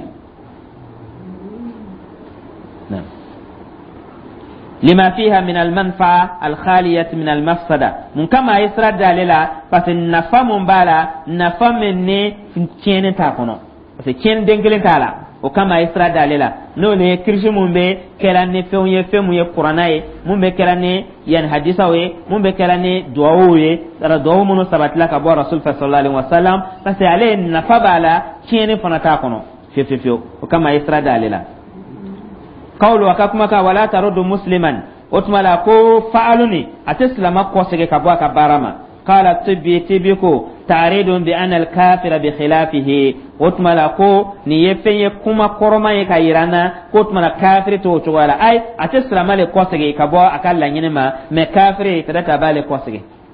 لما فيها من المنفعة الخالية من المفسدة من كما يسرى داللا فس نفهم بالا نفهم مني تين تاكونو فس تين دنگلين تالا وكما يسرى داللا نولي كرشي ممبي كلاني فيون يفهم يقراناي ممبي كلاني ين حديثاوي ممبي كلاني دعاوي ترى دعاو منو سبت لك أبو رسول صلى الله عليه وسلم فس عليه نفهم بالا تين فنتاكونو في في في وكما يسرى داللا قول وكما كا ولا ترد مسلما وتملا كو فعلني اتسلم كوسك كبوا كبارما قال تبي تبيكو تعريض بان الكافر بخلافه وتملا كو نيفين كما كورما يكايرانا كوتملا كافر تو تشوالا اي اتسلم له كوسك كبوا اكلا نينما ما كافر تدتا بالي كوسك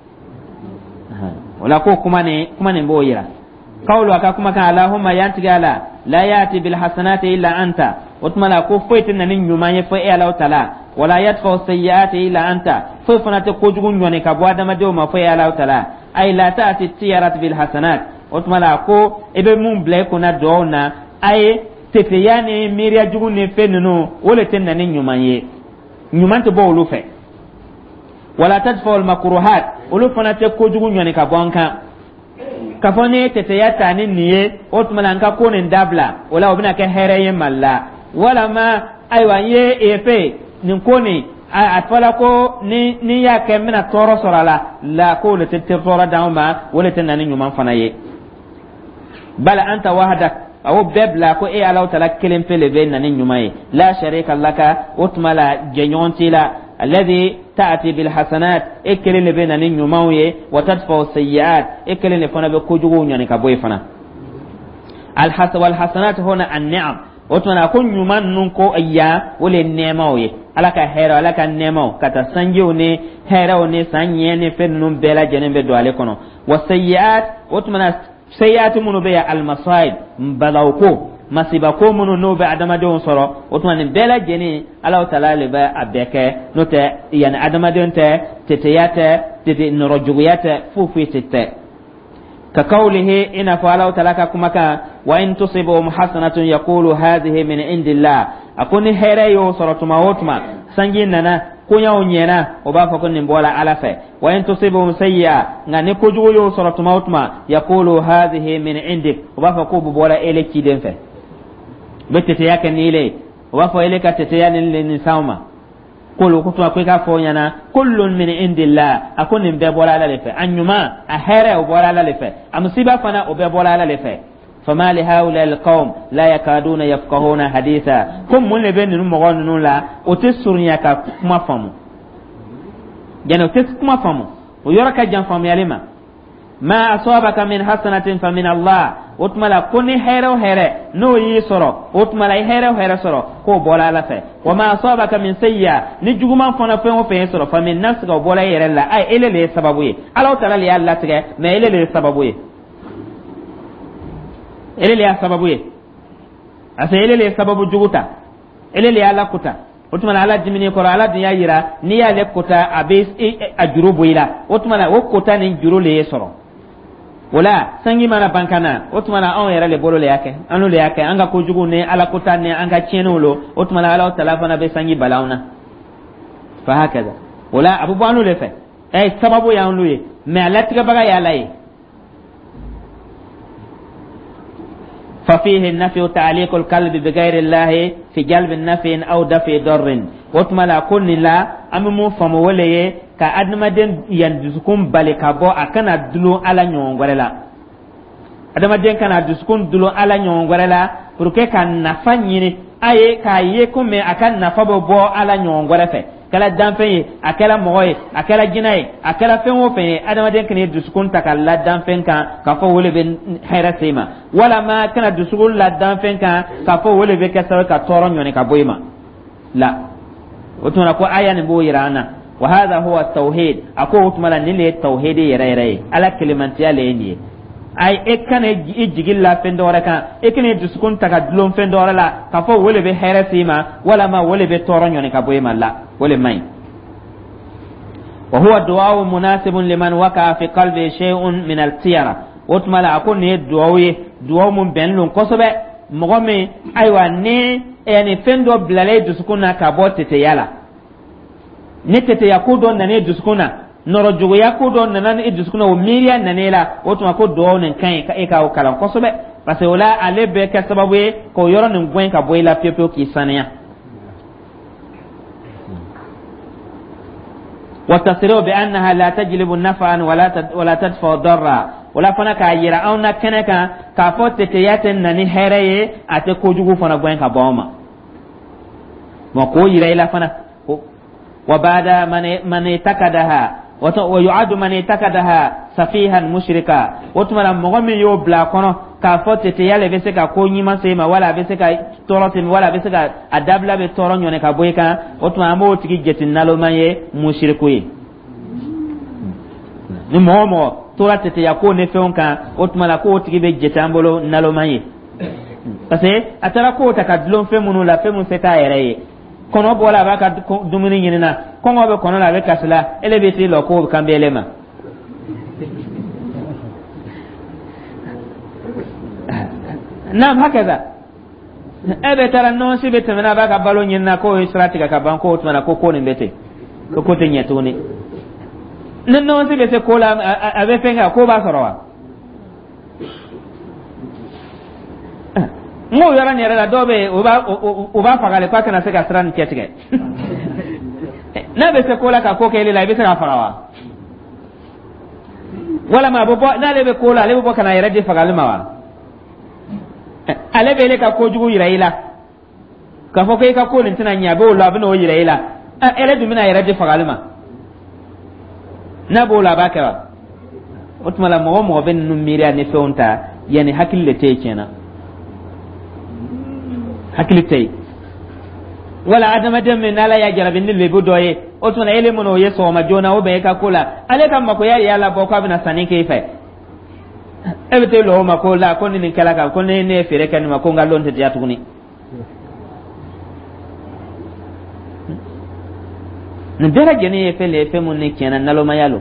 ولا كو كما ني كما ني بويرا قول وكما كا اللهم ينتقالا لا ياتي بالحسنات الا انت وتملا كو فيتنا نين يوما يفو الله تعالى ولا يدفع السيئات الا انت ففنات كوجون يوني كبوا دما دوما فو الله تعالى اي لا تاتي التيارات بالحسنات وتملا كو ابي مون بلايكونا دونا اي تفياني ميريا جوون فينو ولا تنن نين يوما ي يوما تبولو في ولا تدفع المكروهات ولو فنات كوجون يوني كبوانكا kafone tete ya tani niye otmala nka konen dabla wala obina ke hereye malla wala ma aywa ye efe nin koni atfala ko ni ni ya ke mina toro sorala la ko le tete toro dauma wala tanani nyuma fana ye bala anta wahadak aw bebla ko e ala tala kelen pele be nani nyuma ye la sharika laka otmala jenyontila الذي تأتي بالحسنات اكل اللي بين نيوماويه وتدفع السيئات اكل اللي فنا بكوجو يعني كبوي فنا alhas wal hasanat huna an-ni'am otuna kun yuman nun ko ayya wole nemawe alaka hera alaka nemaw kata sanjiw ne hera ne sanye ne fen nun bela jenen be do ale kono wasayyiat otuna sayyiat munu be al-masaib balawko masiba ko munu no be adama de on soro otuma ne bela jeni Allah taala le ba abeke note yani adama de onte teteyate tete norojuguyate fufu tete ka qawlihi ina fa Allah taala ka kuma ka wa in tusibu hasanatun yaqulu hadhihi min indillah akuni here yo soro tuma otuma sangi nana kunya onyena oba fa kun nimbola alafe wa in tusibu sayya ngani kujugo yo soro tuma otuma yaqulu hadhihi min indik oba fa ko bola eleki denfe betete yake ni ile wafo ile ka tete ya ni ni sauma kulu kutwa kweka fonyana kullun min indillah akuni mbe bola la lefe anyuma ahere o bola la lefe amsiba fana o be bola la lefe fama li haula alqawm la yakaduna yafqahuna haditha kum mun lebe ni mo gonu la o te surnya ka kuma famu jeno te kuma famu o yoraka jan famu yalima ma asabaka min hasanatin fa min Allah utmala kuni hero here no yi soro utmala hero here soro ko bola la fe wa ma asabaka min sayya ni juguma fona fe o fe soro fa min nasga bola yere la ay elele sababu yi Allah taala li Allah tige me elele sababu yi elele sababu yi asa elele sababu juguta elele ala kuta utmala ala jimini ko ala dinya yira ni ya le kuta abis ajurubu ila utmala o kuta ni juru le soro wala sangi mana bankana otmana on yara le bolo le yake anu le yake anga ko jugu ne ala kota ne anga chenolo otmana ala talafana be sangi balauna fa hakaza wala abu banu le fe ay sababu ya onlu ye me ala tiga baga ya lay fa fihi an-nafy ta'liq al-qalbi bi ghayri Allah fi jalb an-nafy aw dafi darr otmana kunilla amu famu wala ka adama den yan dusukun bale ka bo akana dulo ala nyongorela adama den kana dusukun dulo ala nyongorela pour que kan nafa nyini aye ka ye kume akan nafa bo bo ala nyongore fe kala danfe akala moye akala jinai akala fenwo fe adama den kana dusukun takalla danfen kan ka fo wole ben hayra sema wala ma kana dusukun la danfen kan ka fo wole be ka ka toro nyone ka boyma la otuna ko aya ne bo yirana وهذا هو التوحيد اكو تملا نيله التوحيد يريري على كلمتي ليني اي اكن اجيغلا فندورا كان اكن دسكون تاكدلون فندورا لا كفو ولا به حرسيما ولا ما ولا به تورن يوني كبويما لا ولا ماي وهو الدعاء مناسب لمن وقع في قلبه شيء من التيرة وتملا اكو ني دعوي دعاء من بنلون كوسبه مغمي ايوا ني يعني فندو بلاله دسكون كابوتي يالا netete yakudo nane duskuna noro jugo yakudo nane duskuna o miria nanela otuma ko do nen kan ka e ka o kala ko sobe parce que wala alebe ka sababu ko yoro nen gwen ka boyla pepe ki sania wa tasiru bi annaha la tajlibu naf'an wala wala tadfa darra wala fana ka yira auna keneka ka fote yaten nani hereye ate ko jugo fana gwen ka boma mo ko yira ila fana وبعد من من اعتقدها ويعد من اعتقدها سفيها مشركا وتمر مغمي يو بلا كونو كافوت تياله بسكا كوني ما سيما ولا بسكا تورتين ولا بسكا ادابلا بتورن يونه كبويكا وتما مو تيجي جتين نالو ماي مشركوي ni momo tora tete yako ne feonka otuma ko tigi be jetambolo nalo manye parce que atara ko takadlon fe munu la fe mun seta yereye kono bola ba ka dumuni nyina kongo be kono la be kasla elebeti lo ko kambelema nam hakaza ebe tara non si bete mena ba ka balo nyina ko israti ka banko tuma ko ko ni bete ko ko tenya tuni nan non si bete ko la ave fenga ko ba sorowa mo yara nyere la dobe uba uba fagale kwa kana seka sran ketike na be se kola ka ko kele la be se farawa wala ma bobo na le be kola le bobo kana yere de fagale mawa ale be le ka ko jugu yira ila ka fo ke ka ko lintina nya be wala be no yira ila ele du mina yere de fagale ma na bo la ba ka otmala mo mo ben no miri ani feunta yani hakille te kenan hakilitay wala adama dem men ala ya jarabin le bodoye o tuna ele mono yeso ma jona o be ka kula ale kam mako ya yala bo ko abina sanin ke fe ebete lo ma ko la ko ni kala ka ko ne ne fere kan ma ko ngalon te jatuguni ne dara gene fe le fe mun ne kenan nalo mayalo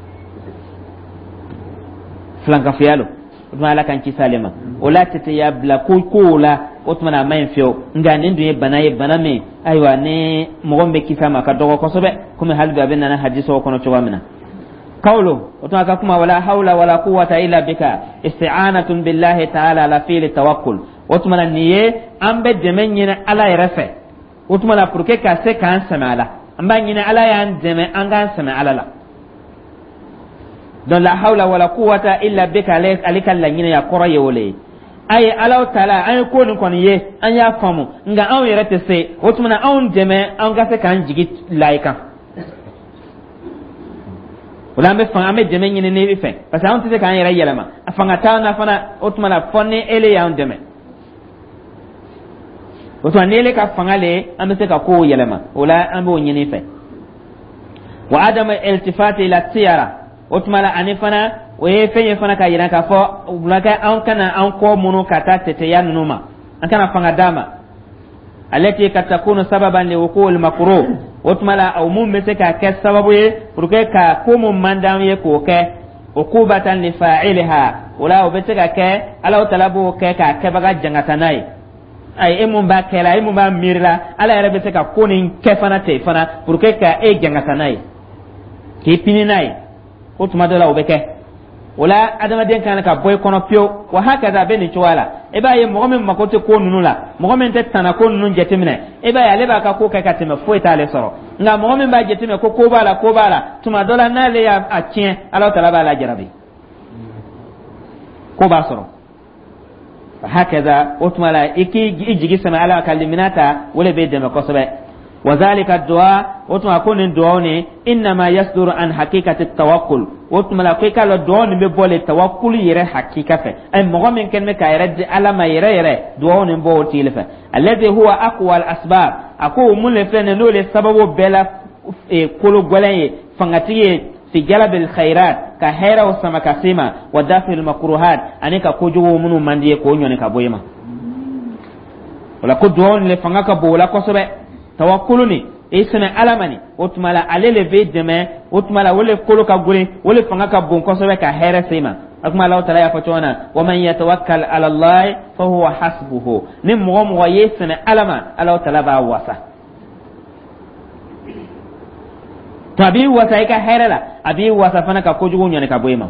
flanka fialo tuma ala kan ci salema wala tete ya bla ko ko la o tuma na main fio ngane ndu bana ye bana me aywa ne mo gombe kifama ka dogo ko sobe kuma halbi abena na hadiso ko no chowamina qawlu o tuma ka kuma wala hawla wala quwwata illa bika isti'anatun billahi ta'ala la fi tawakkul o tuma na niye ambe demenyina ala yerefe o tuma la pour que ka se kan samala amba nyina ala ya deme anga samala la don la hawla wala quwwata illa bika alika la nyina ya koroye wole ay alaw taala ay ko ni kon ye an ya famu nga an yere te se otuma an deme an ga se kan jigi laika wala me fa ame deme nyine ne fe parce que an te kan yere yelema afanga ta na fana otuma la fonne ele ya an deme otuma ne le ka fangale an se ka ko yelema wala an bo nyine fe wa adama iltifati ila tiyara otuma la anifana we fenye fana ka yira ka fo bulaka an kana an ko munu kata tete ya numa an kana fanga dama alati katakunu sababan li wuqul makruh utmala aw mum mese ka ke sababu ye pour que ka ko mum mandam ye ko ke uqubatan li fa'ilha wala obete ka ke ala talabu ke ka ke baga jangata nai ay emum ba kela emum ba mirla ala yara bese ka ko nin ke fana te fana pour que ka e jangata nai ki pininai utma dala obeke wala adama den kan ka boy kono pio wa hakaza beni chwala e ba ye mo men makote ko nunula mo men te tana ko nun jetimne e ba ya leba ka ko ka katime fo etale soro nga mo men ba jetime ko ko bala ko bala tuma dola na le ya atien ala taala bala jarabi ko ba soro hakaza utmala iki ijigi sama ala kaliminata wala be de ko sobe وذلك الدعاء وتما كون الدعاء انما يصدر عن حقيقه التوكل وتما كيكا الدعاء نبول التوكل يره حقيقه اي مغمن كان مكا يرد على ما يره يره دعاء نبول تيلف الذي هو اقوى الاسباب اكو من فين نول السبب بلا كل غلين فغاتي في جلب الخيرات كهيرا وسمكاسيما ودافع المكروهات انك كوجو منو ماندي كو نيوني كبويما ولا كدعاء لفغاك بولا كوسبه tawakkuluni isna alamani utmala alele ve deme utmala wole kolo ka gure wole fanga ka bon ko sobe ka here sima akma law tala ya fatona wa man yatawakkal ala allah fa huwa hasbuhu nim mo mo yesna alama ala tala ba wasa tabi wasa ka here la abi wasa fana ka ko jugo nyane ka boyma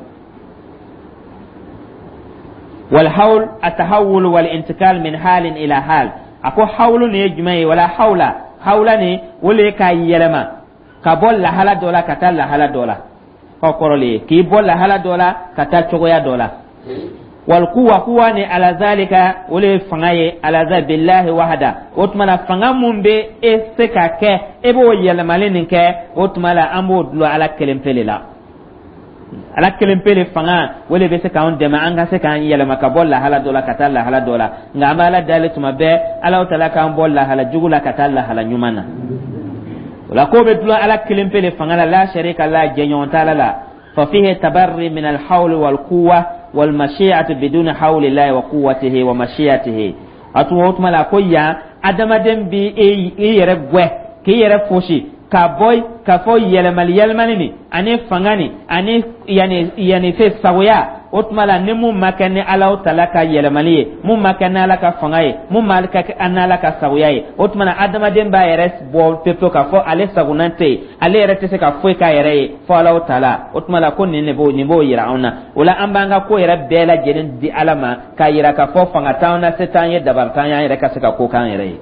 wal hawl at-tahawul wal intikal min halin ila hal ako hawlu ne jumai wala hawla hawla ni wole ka yelema ka bol la hala dola kata la hala dola ko korole ki bol la hala dola kata chogoya dola wal quwa quwa ni ala zalika wole fangaye ala za billahi wahda utmala fanga mumbe e seka ke ebo yelema lenin ke utmala ambo lo ala kelempelela ala kelempele fanga wole be seka on dema anga seka yelema ka bol la hala dola kata la hala dola ngama ala dalituma be ala taala kan bol la hala jugula kata la hala nyumana wala ko be dula ala kelempele fanga la sharika la jenyon taala la fa fihi tabarri min al hawl wal quwwa wal mashi'ati bidun hawli la wa quwwatihi wa mashi'atihi atu wotuma la ko ya adama dem bi e yere gwe ke yere foshi ka boy ka fo yelmal yelmanini ani fangani ani yani yani fe sagoya otmala ne mum makane ala talaka yelmaliye mum makane ala ka fangaye mum malaka anala ka sagoyaye otmana adama dem ba yeres bo pepto ka fo ale sagunante ale yerete se ka fo ka yere fo ala tala otmala ko ne ne bo ni bo yira ona wala ambanga ko yere bela jeren di alama ka yira ka fo fanga tauna setan ye dabar tan ya yere ka se ka ko kan yere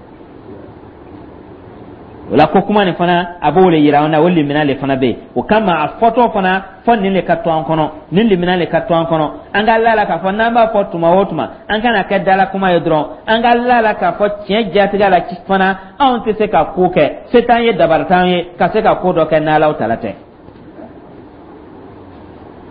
wala ko kuma ne fana abole yirauna walli minale fana be o kama a photo fana fonni le katto an kono nin le minale katto an kono anga lala ka fonna ba photo ma wotuma anga na kedala kuma yodro anga lala ka fo tien jatiga la ci fana on te se ka koke setan ye dabartan ye ka se ka kodo ke na law talate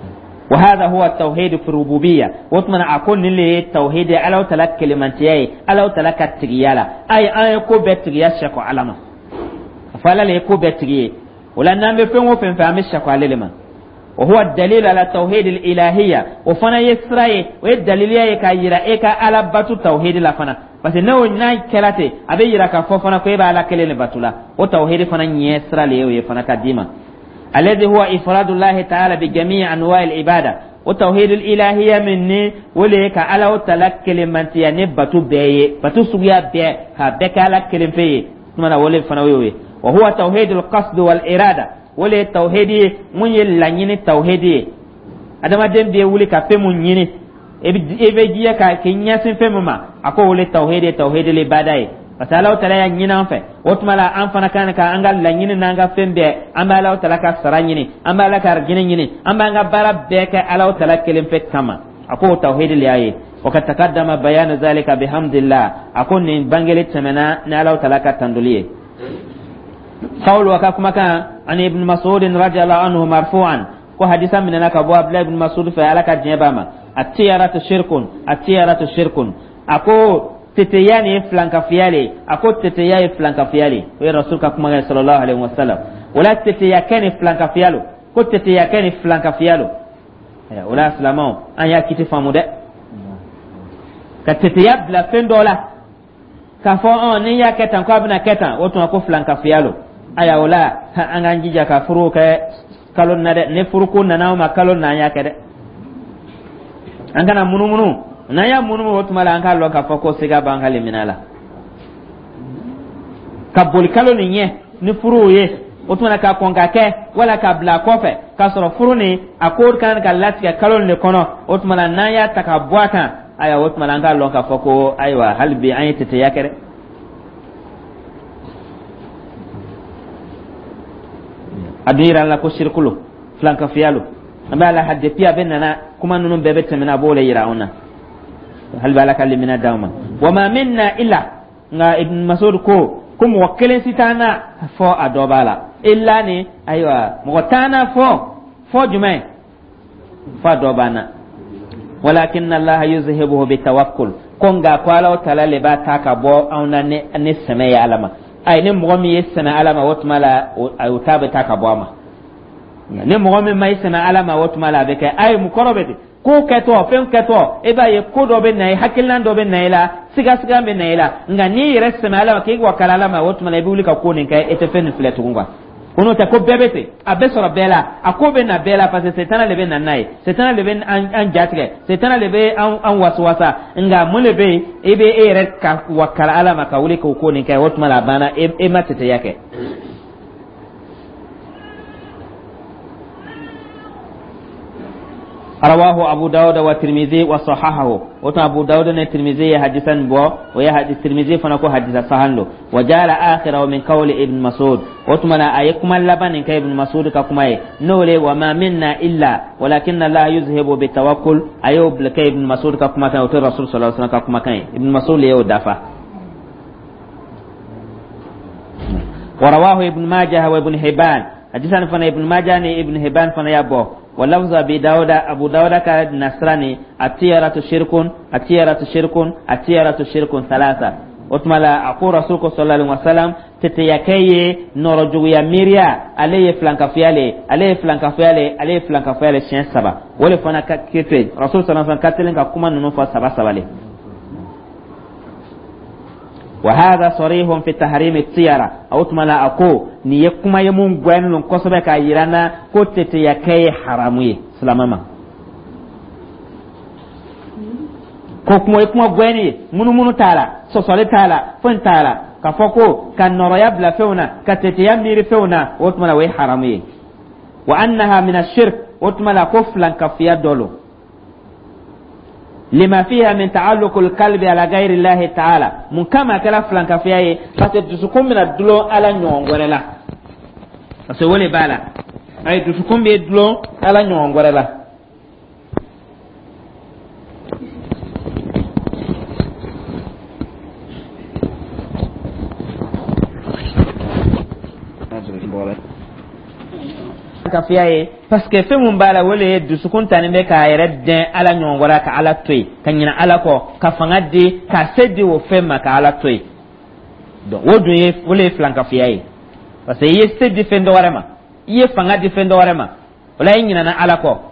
وهذا هو التوحيد في الربوبية وطمنا أكون لي توحيد ألو تلك كلمتي ألو تلك التغيالة أي أي كو بتغيال شكو علما فلا لي كو بتغيال ولا نعمل فين وفين فهمش شكو علما وهو الدليل على التوحيد الإلهية وفنا يسرائي والدليل يكايرا إيكا على باتو توحيد لفنا بس نو ناي كلاتي أبي يراكا فوفنا كيبا على كلين باتولا وتوحيد فنا يسرا ليه فنا كديما الذي هو إفراد الله تعالى بجميع أنواع العبادة وتوحيد الإلهية مني وليك على تلك كلمة يعني باتو بيه باتو سويا بيه هبك على كلمة فيه ثم نقول فنويه وهو توحيد القصد والإرادة ولي التوحيد من يلانين التوحيد هذا دم بيه ولي كفي من يني إبجيه كينيا سنفهمما أكو ولي التوحيد التوحيد العبادة fasalaw tala ya nyina fe wotmala an fana kan ka angal la nyina nanga fembe amala tala ka sara nyini amala ka argina nyini amanga bara beka alaw tala kelim fe kama ako tauhid liaye وقد تقدم بيان ذلك بحمد الله أكون من بنجلت سمنا نالو تلاك تندليه قول وكما كان عن ابن مسعود رضي الله عنه مرفوعا وحديثا من هناك أبو عبد الله بن مسعود فعلك جنبما التيارة شرك التيارة شرك أكو تتياني فلانك فيالي أكو تتياني فلانك فيالي ورسول كما صلى الله عليه وسلم ولا تتياني فلانك فيالو كو تتياني فلانك فيالو ولا سلامو أن يكتي فامو ده katete yabla fendola ka fo on ni ya ketan ko abna ketan woto ko flanka fialo aya wala anga njija ka furu ke kalon na de ne furu ko na na ma kalon na ya kede anga na munu munu na ya munu munu woto mala anga lo ka fo ko siga bangali minala ka bol kalon ni nye ni furu ye woto na ka konga ke wala ka bla kofe ka soro furu ni akor kan ka latika kalon le kono woto mala na ya takabwata aya wot malanga lon ka foko aywa halbi an tete yakere adira la ko shirkulo flanka fialo amba la hadde pia benna kuma nunu bebe temena bole yirauna hal balaka limina dauma wama minna illa nga ibn masud ko kum wakilin sitana fo adobala illa ni aywa mutana fo fo jumai fa dobana ولكن الله يذهبه بالتوكل كونغا قالوا تعالى لبا تاكا بو او ني ني سمي علما اي ني مغمي يسمع علما وتملا او تاب تاكا بو ما ني مغمي ما يسمع علما وتملا بك اي مكروبتي ko keto fen keto e ba ye ko do be nay hakilnan do be nayla siga siga be nayla nga ni resma ala ke wa kala ma wotmala be wulika ko nin kay ete fen fletu ngwa ono ta ko bebete abesora bela akobe na bela parce setana lebe na nai setana lebe an an jatike setana lebe an an waswasa nga mulebe ebe ere ka wakala ala makawuli ko ko ni kai wotma la bana e, e matete yake رواه أبو داود والترمذي وصححه وتم أبو داود والترمذي حديثا بو ويا حديث الترمذي فنكو حديث صحيح له وجعل آخره من قول ابن مسعود وتم لا أيكم اللبن إن ابن مسعود ككماي نولي وما منا إلا ولكن الله يذهب بالتوكل أيوب لك ابن مسعود ككما كان الرسول صلى الله عليه وسلم ككما كان ابن مسعود يو دافع ورواه ابن ماجه وابن حبان حديثا فن ابن ماجه ابن حبان فن يابو ولفظ أبي داود أبو داود كنصراني التيارة شرك التيارة شرك التيارة شرك ثلاثة وتملا أقول رسولك صلى الله عليه وسلم تتيكي نرجو يا ميريا عليه فلانك فيالي عليه فلانك فيالي عليه فلانك فيالي شين سبا ولا فانا كتير رسول صلى الله عليه وسلم كتلين ككما ننفع سبا سبا لي وهذا صريح في تحريم التيارة أو تملا أقول نيكما يمون غوين لون كوسبه كايرانا كوتتي يكاي حرامي سلامما كوكمو يكما غويني منو منو تالا سوسولي تالا فن تالا كفوكو كان نوريا بلا فيونا كتتي يميري فيونا وتملا وي حرامي وأنها من الشرك وتملا كفلا كفيا دولو لما فيها من تعلق القلب على غير الله تعالى من كما كلا فلان كفياي فتتسكم من الدلو على نيون غورلا فسولي بالا اي تسكم بالدلو على نيون غورلا ka fiyaye parce que fe mun bala wole du sukun tani be ka yere den ala nyongora ka ala toy ka nyina ala ko ka fanga de ka sedi wo fe ma ka ala toy donc wodu ye wole flan ka fiyaye parce que ye sedi fe ndo warema ye fanga di fe ndo warema wala nyina na ala ko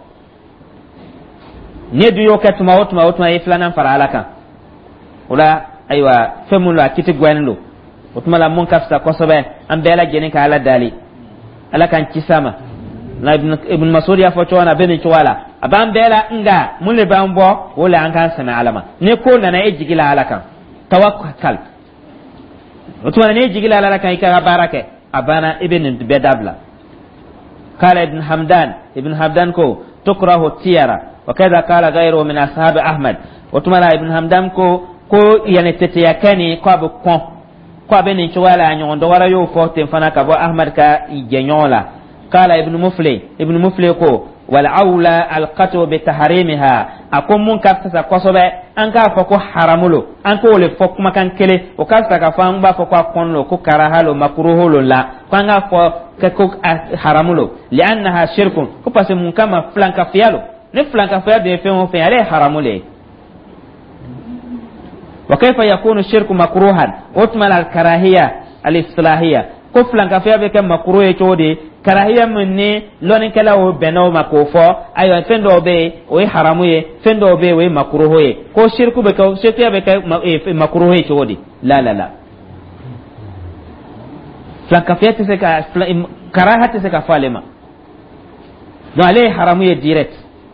ne du yo katuma wotuma wotuma ye flan fara ala kan wala aywa fe mun la kiti gwenlo wotuma la mun kafsa ko sobe an bela jeni ka ala dali ala kan kisama na ibn ibn mas'ud ya foto na beni chwala aban bela nga mule bambo wala an kan sana alama ne ko na na ejigila alaka tawakkal wato na ejigila alaka ka barake abana ibn bedabla qala ibn hamdan ibn hamdan ko tukrahu tiyara wa kadha qala ghayru min ashab ahmad wato mala ibn hamdan ko ko yani tete yakani ko abu kon ko beni chwala nyondo wara yo forte fana ka bo ahmad ka ijenyola qala ibn mufli ibn mufli ko wal aula al qatu bi tahrimiha akum mun ka sa kosobe an ka fa ko haramulo an ko le fo kuma kan kele o ka sa ka fa ngba fo ko konlo ko karahalo makruhulo la ko nga fo ka ko haramulo li annaha shirkun ko pase mun kama flanka fialo ne flanka fialo de fe on fe ale haramule وكيف يكون الشرك مكروها وتمل الكراهيه الاصلاحيه كفلا كفيا بك مكروه تودي كراهيه مني لون كلا و بنو مكوفو ايو فندو بي وي حراميه فندو بي وي مكروه كو شرك بك شرك بك مكروه تودي لا لا لا فلا كفيا تسك كراهه تسك فالما دو عليه حراميه ديريكت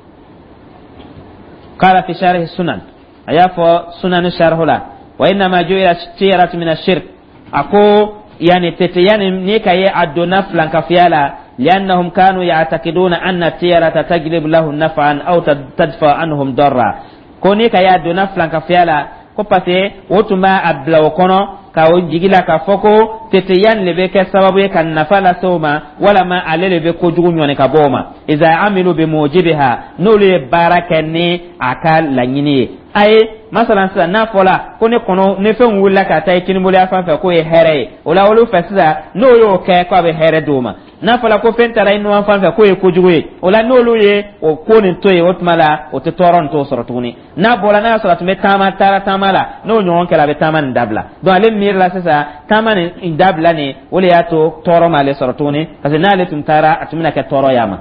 قال في شرح السنن ayafo sunan sharhula wa inna ma ju'ila tiyarat min ash-shirk ako yani tete yani ne kaye adona flan kafiyala liannahum kanu ya'taqiduna anna tiyarata tajlib lahu naf'an aw tadfa anhum darra ko ne kaye adona flan kafiyala ko pase wotuma abla wokono ka o jigila ka foko tete yan lebe ke sababu e kan nafala soma wala ma alele be ko jugu nyone ka boma iza amilu bi mujibiha nuli barakani akal lanyini ay masalan sa na fola ko ne kono ne fe nwula ka tay kini muli afa fa ko e here ola wolu fesa no yo ke ko be here doma na fola ko fentara inu afa fa ko e ko jugu ola no lu ye o ko ni to e otmala o te toron to sorotuni na bola na soratu me tama tara tamala no nyon ke la be tama ndabla do ale mir la sasa tama ni ndabla ni wole ya to toro male sorotuni kasi na le tum tara atumina ke toro yama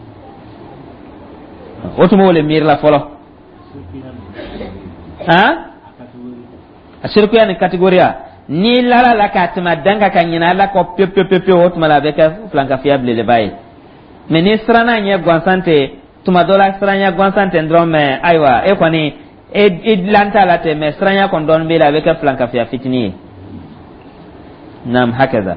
otumo wole mir la folo ha ashirku yani kategoria ni lala la katima danga kanyina la ko pe pe pe pe wot mala beka flanka fiable le bay ministrana nya gwansante tuma dola stranya gwansante ndrome aiwa e kwani e lanta la te mestranya kondon be la beka flanka fia fitini nam hakaza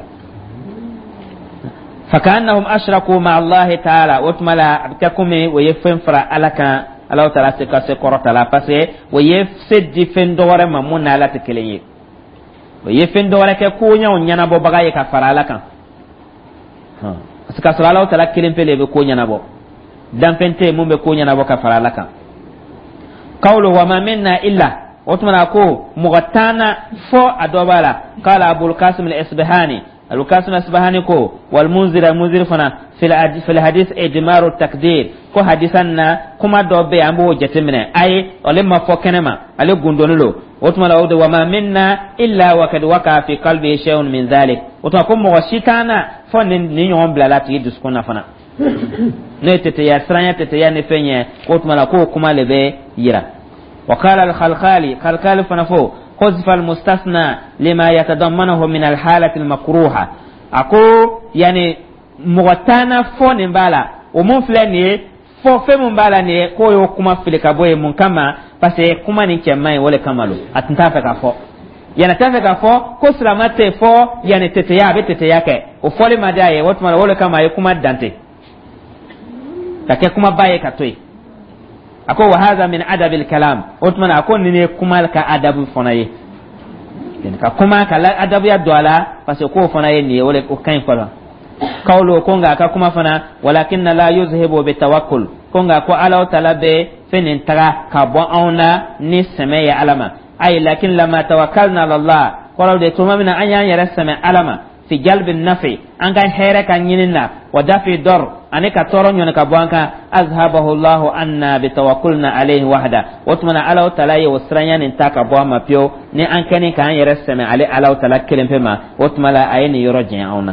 فكأنهم أشركوا مع الله تعالى وتملا بككم ويفهم فرا alaka Allah ta'ala se ka se korota la passé wo ye se difendore ma munna la te keleye wo ye fendore ke ko nya onyana bo bagaye ka farala kan ha asika sura Allah ta'ala kelempele be ko nya bo dan fente mun be ko nya bo ka farala kan qawlu wa ma minna illa otmana ko mugatana fo adobala qala abul qasim al-isbahani al-qasim al-isbahani ko wal munzir al-munzir fana fil fil hadith ijmaru takdir ko hadisanna kuma dobe ambo jetemne ay olemma fokenema ale gundonlo otuma la wa ma minna illa wa kad waka fi qalbi shay'un min dhalik otuma ko mo shitana fonin ni nyom blalati diskona fana ne tete ya sranya tete ya ne fenye otuma la ko kuma lebe yira wa qala al-khalkhali khalkhali fana fo قذف المستثنى لما يتضمنه من الحالة المكروهة أكو يعني مغتانا فون بالا ومن فلاني فو فم بالا ني كو يوكما فيلكا بوي من كما بس كما ني كماي ولا كمالو اتنتافك فو يعني تافك فو كسلامات فو يعني تتيا بتتيا كه وفولي مداي وتما ولا كما يكما دانتي take kuma baye ka toy ako wa hadha min adabil kalam otman akon ni kuma ka adabu fonaye ken ka kuma ka la adabu ya doala parce ko fonaye ni wala ko kain fala qawlu konga ka kuma fana walakinna la yuzhibu bi tawakkul konga ko ala talabe fenin taga ka bo auna ni seme ya alama ay lakin lama tawakkalna ala allah qala de tuma mina anya yara seme alama fi jalb an-nafi an kan here kan yinina wa dafi dar ane ka toro nyone ka bwanka azhabahu Allah anna bitawakkulna alayhi wahda watmana ala ta'ala ya wasranya nin taka bwa mapio ne an kane kan yere seme ale ala ta'ala kelen pema watmala ayni yorojin auna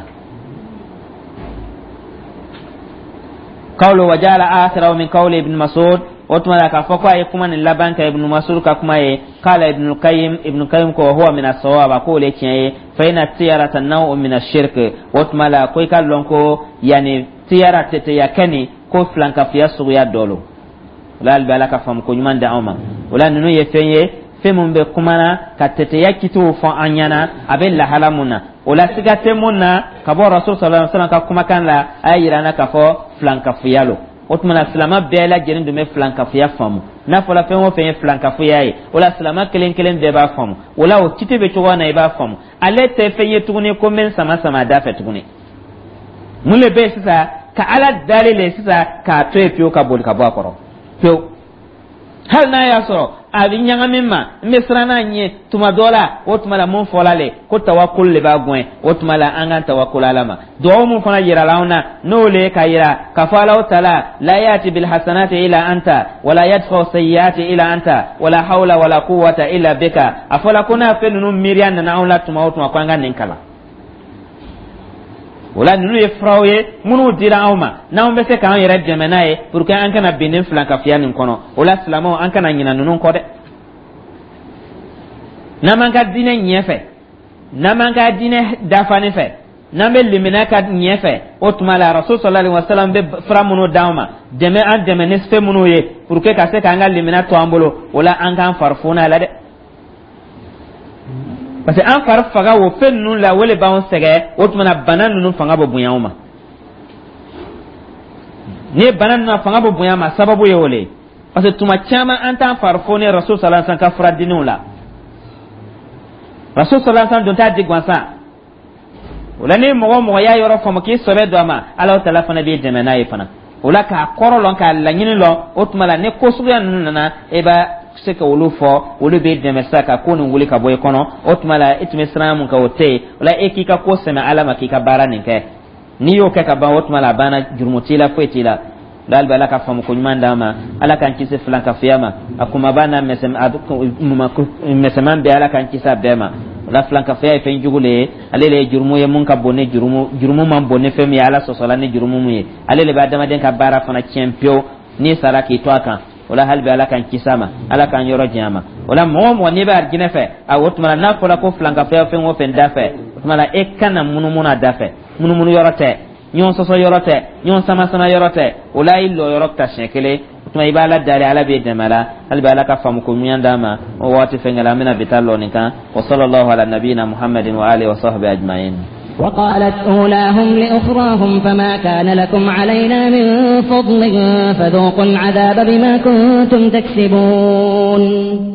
qawlu wajala akhira min qawli ibn mas'ud watmala ka fakwa ay kuma ni labanka ibn mas'ud ka kuma ye qala ibn al-qayyim ibn al-qayyim ko huwa min as-sawaba ko le kiyaye fa ina tiyarata naw'un min ash-shirk watmala ko kallon ko yani tiyara tete yakani ko flanka fiya suya dolo wala albalaka fam ko nyuma da oma wala nunu ye fenye femum be kumana ka tete yakitu fo anyana abella halamuna wala sigate munna ka bo rasul sallallahu alaihi wasallam ka kuma kan la ayirana ka fo flanka fiyalo otmana salama bela jenin do me flanka fiya famu na fola fenwo fenye flanka fiya yi wala salama kelen kelen de ba famu wala o kitebe to wana e ba famu ale te fenye tuguni ko men sama sama da fe tuguni mule be sisa ka ala dalile sisa ka to e pio ka bol ka ba koro pio hal na ya so abi nyanga mimma misrana nye tuma dola otuma mun folale ko tawakkul le ba gwen otuma la anga tawakkul alama do mun fana yira launa no le ka yira ka fala taala la yati bil hasanati ila anta wala yadfa sayyiati ila anta wala hawla wala quwwata illa bika afala kuna fenunu mirian na aula tuma otuma kwanga ninkala wala nunu ye frawe munu dira awma na on be se kan yere demena e pour que an kana binin flanka fianin kono wala salamo an kana nyina nunun ko de na manga dine nyefe na manga dine dafani fe na be limina ka nyefe otuma la rasul sallallahu alaihi wasallam be framunu dawma deme an deme nesfe munu ye pour que ka se kan ga limina to ambolo wala an kan farfuna la de parce que an far faga wo fen nun la wole ba on sege otuma banan nun fanga bo bunyama ne banan na fanga bo bunyama sababu ye wole parce que tuma chama an tan farfone rasul sallallahu alaihi wasallam ka fradinu la rasul sallallahu alaihi wasallam don ta digwansa wala ne mo mo ya yoro famo ki sobe do ma ala ta'ala fana bi demena yi fana wala ka korolon ka la nyini lo otuma la ne kosuya nunana e ba se ka wulu fo wulu be deme saka ko nun wuli ka boy kono otmala itme sramun ka wote wala ekika ko sema alama kika barani ke ni yo ka ba otmala bana jurmutila fetila dal bala ka fam ko nyumanda ma ala kan kise flanka fiyama akuma bana mesem meseman be ala kan kisa bema la flanka fiya fe jugule alele jurmu ye mun ka bonne jurmu jurmu man bonne fe mi ala sosola ni jurmu mu ye alele ba dama den ka bara fana champion ni saraki to aka wala halbi ala kan kisama ala kan yoro jama wala mo mo ne ba argine fe a wotuma na fola ko flanka fe fe ngo fe ndafe wotuma e kana munu muna dafe munu munu yorote nyon soso yorote nyon sama sama yorote wala illo yorokta shekele wotuma ibala dare ala be demala halbi ala ka famu ko myanda ma o wati fe ngala mina bitallo nika wa sallallahu ala nabina muhammadin wa alihi wa sahbihi ajma'in. وقالت أولاهم لأخراهم فما كان لكم علينا من فضل فذوقوا العذاب بما كنتم تكسبون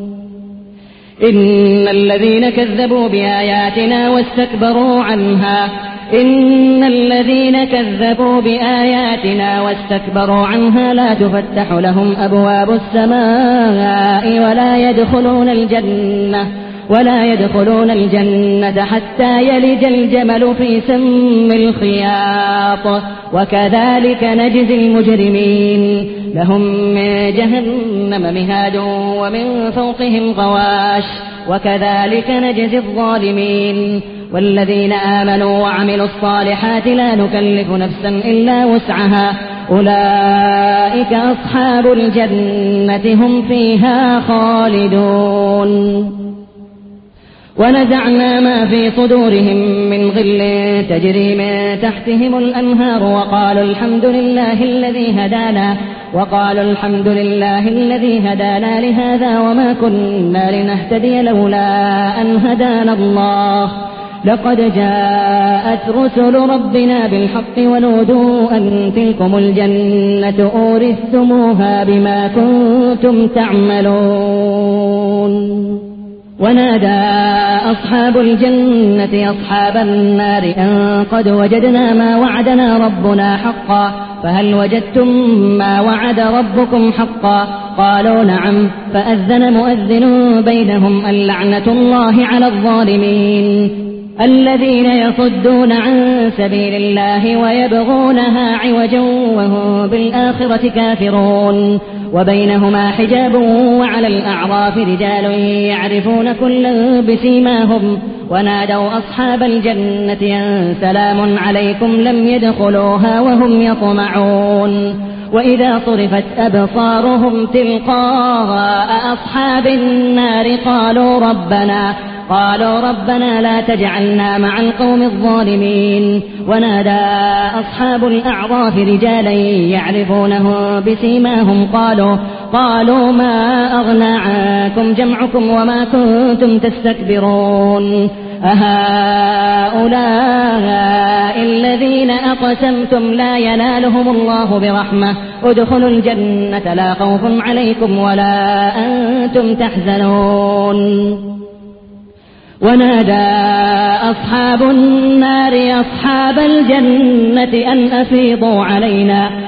إن الذين كذبوا بآياتنا واستكبروا عنها إن الذين كذبوا بآياتنا واستكبروا عنها لا تفتح لهم أبواب السماء ولا يدخلون الجنة ولا يدخلون الجنة حتى يلج الجمل في سم الخياط وكذلك نجزي المجرمين لهم من جهنم مهاد ومن فوقهم غواش وكذلك نجزي الظالمين والذين آمنوا وعملوا الصالحات لا نكلف نفسا إلا وسعها أولئك أصحاب الجنة هم فيها خالدون ونزعنا ما في صدورهم من غل تجري من تحتهم الأنهار وقالوا الحمد لله الذي هدانا وقالوا الحمد لله الذي هدانا لهذا وما كنا لنهتدي لولا أن هدانا الله لقد جاءت رسل ربنا بالحق ونودوا أن تلكم الجنة أورثتموها بما كنتم تعملون ونادى أصحاب الجنة أصحاب النار أن قد وجدنا ما وعدنا ربنا حقا فهل وجدتم ما وعد ربكم حقا قالوا نعم فأذن مؤذن بينهم اللعنة الله على الظالمين الذين يصدون عن سبيل الله ويبغونها عوجا وهم بالآخرة كافرون وبينهما حجاب وعلى الأعراف رجال يعرفون كلا بسيماهم ونادوا أصحاب الجنة أن سلام عليكم لم يدخلوها وهم يطمعون وإذا صرفت أبصارهم تلقاء أصحاب النار قالوا ربنا قالوا ربنا لا تجعلنا مع القوم الظالمين ونادى أصحاب الأعراف رجالا يعرفونه بسيماهم قالوا قالوا ما أغنى عنكم جمعكم وما كنتم تستكبرون أهؤلاء الذين أقسمتم لا ينالهم الله برحمة ادخلوا الجنة لا خوف عليكم ولا أنتم تحزنون ونادى أصحاب النار أصحاب الجنة أن أفيضوا علينا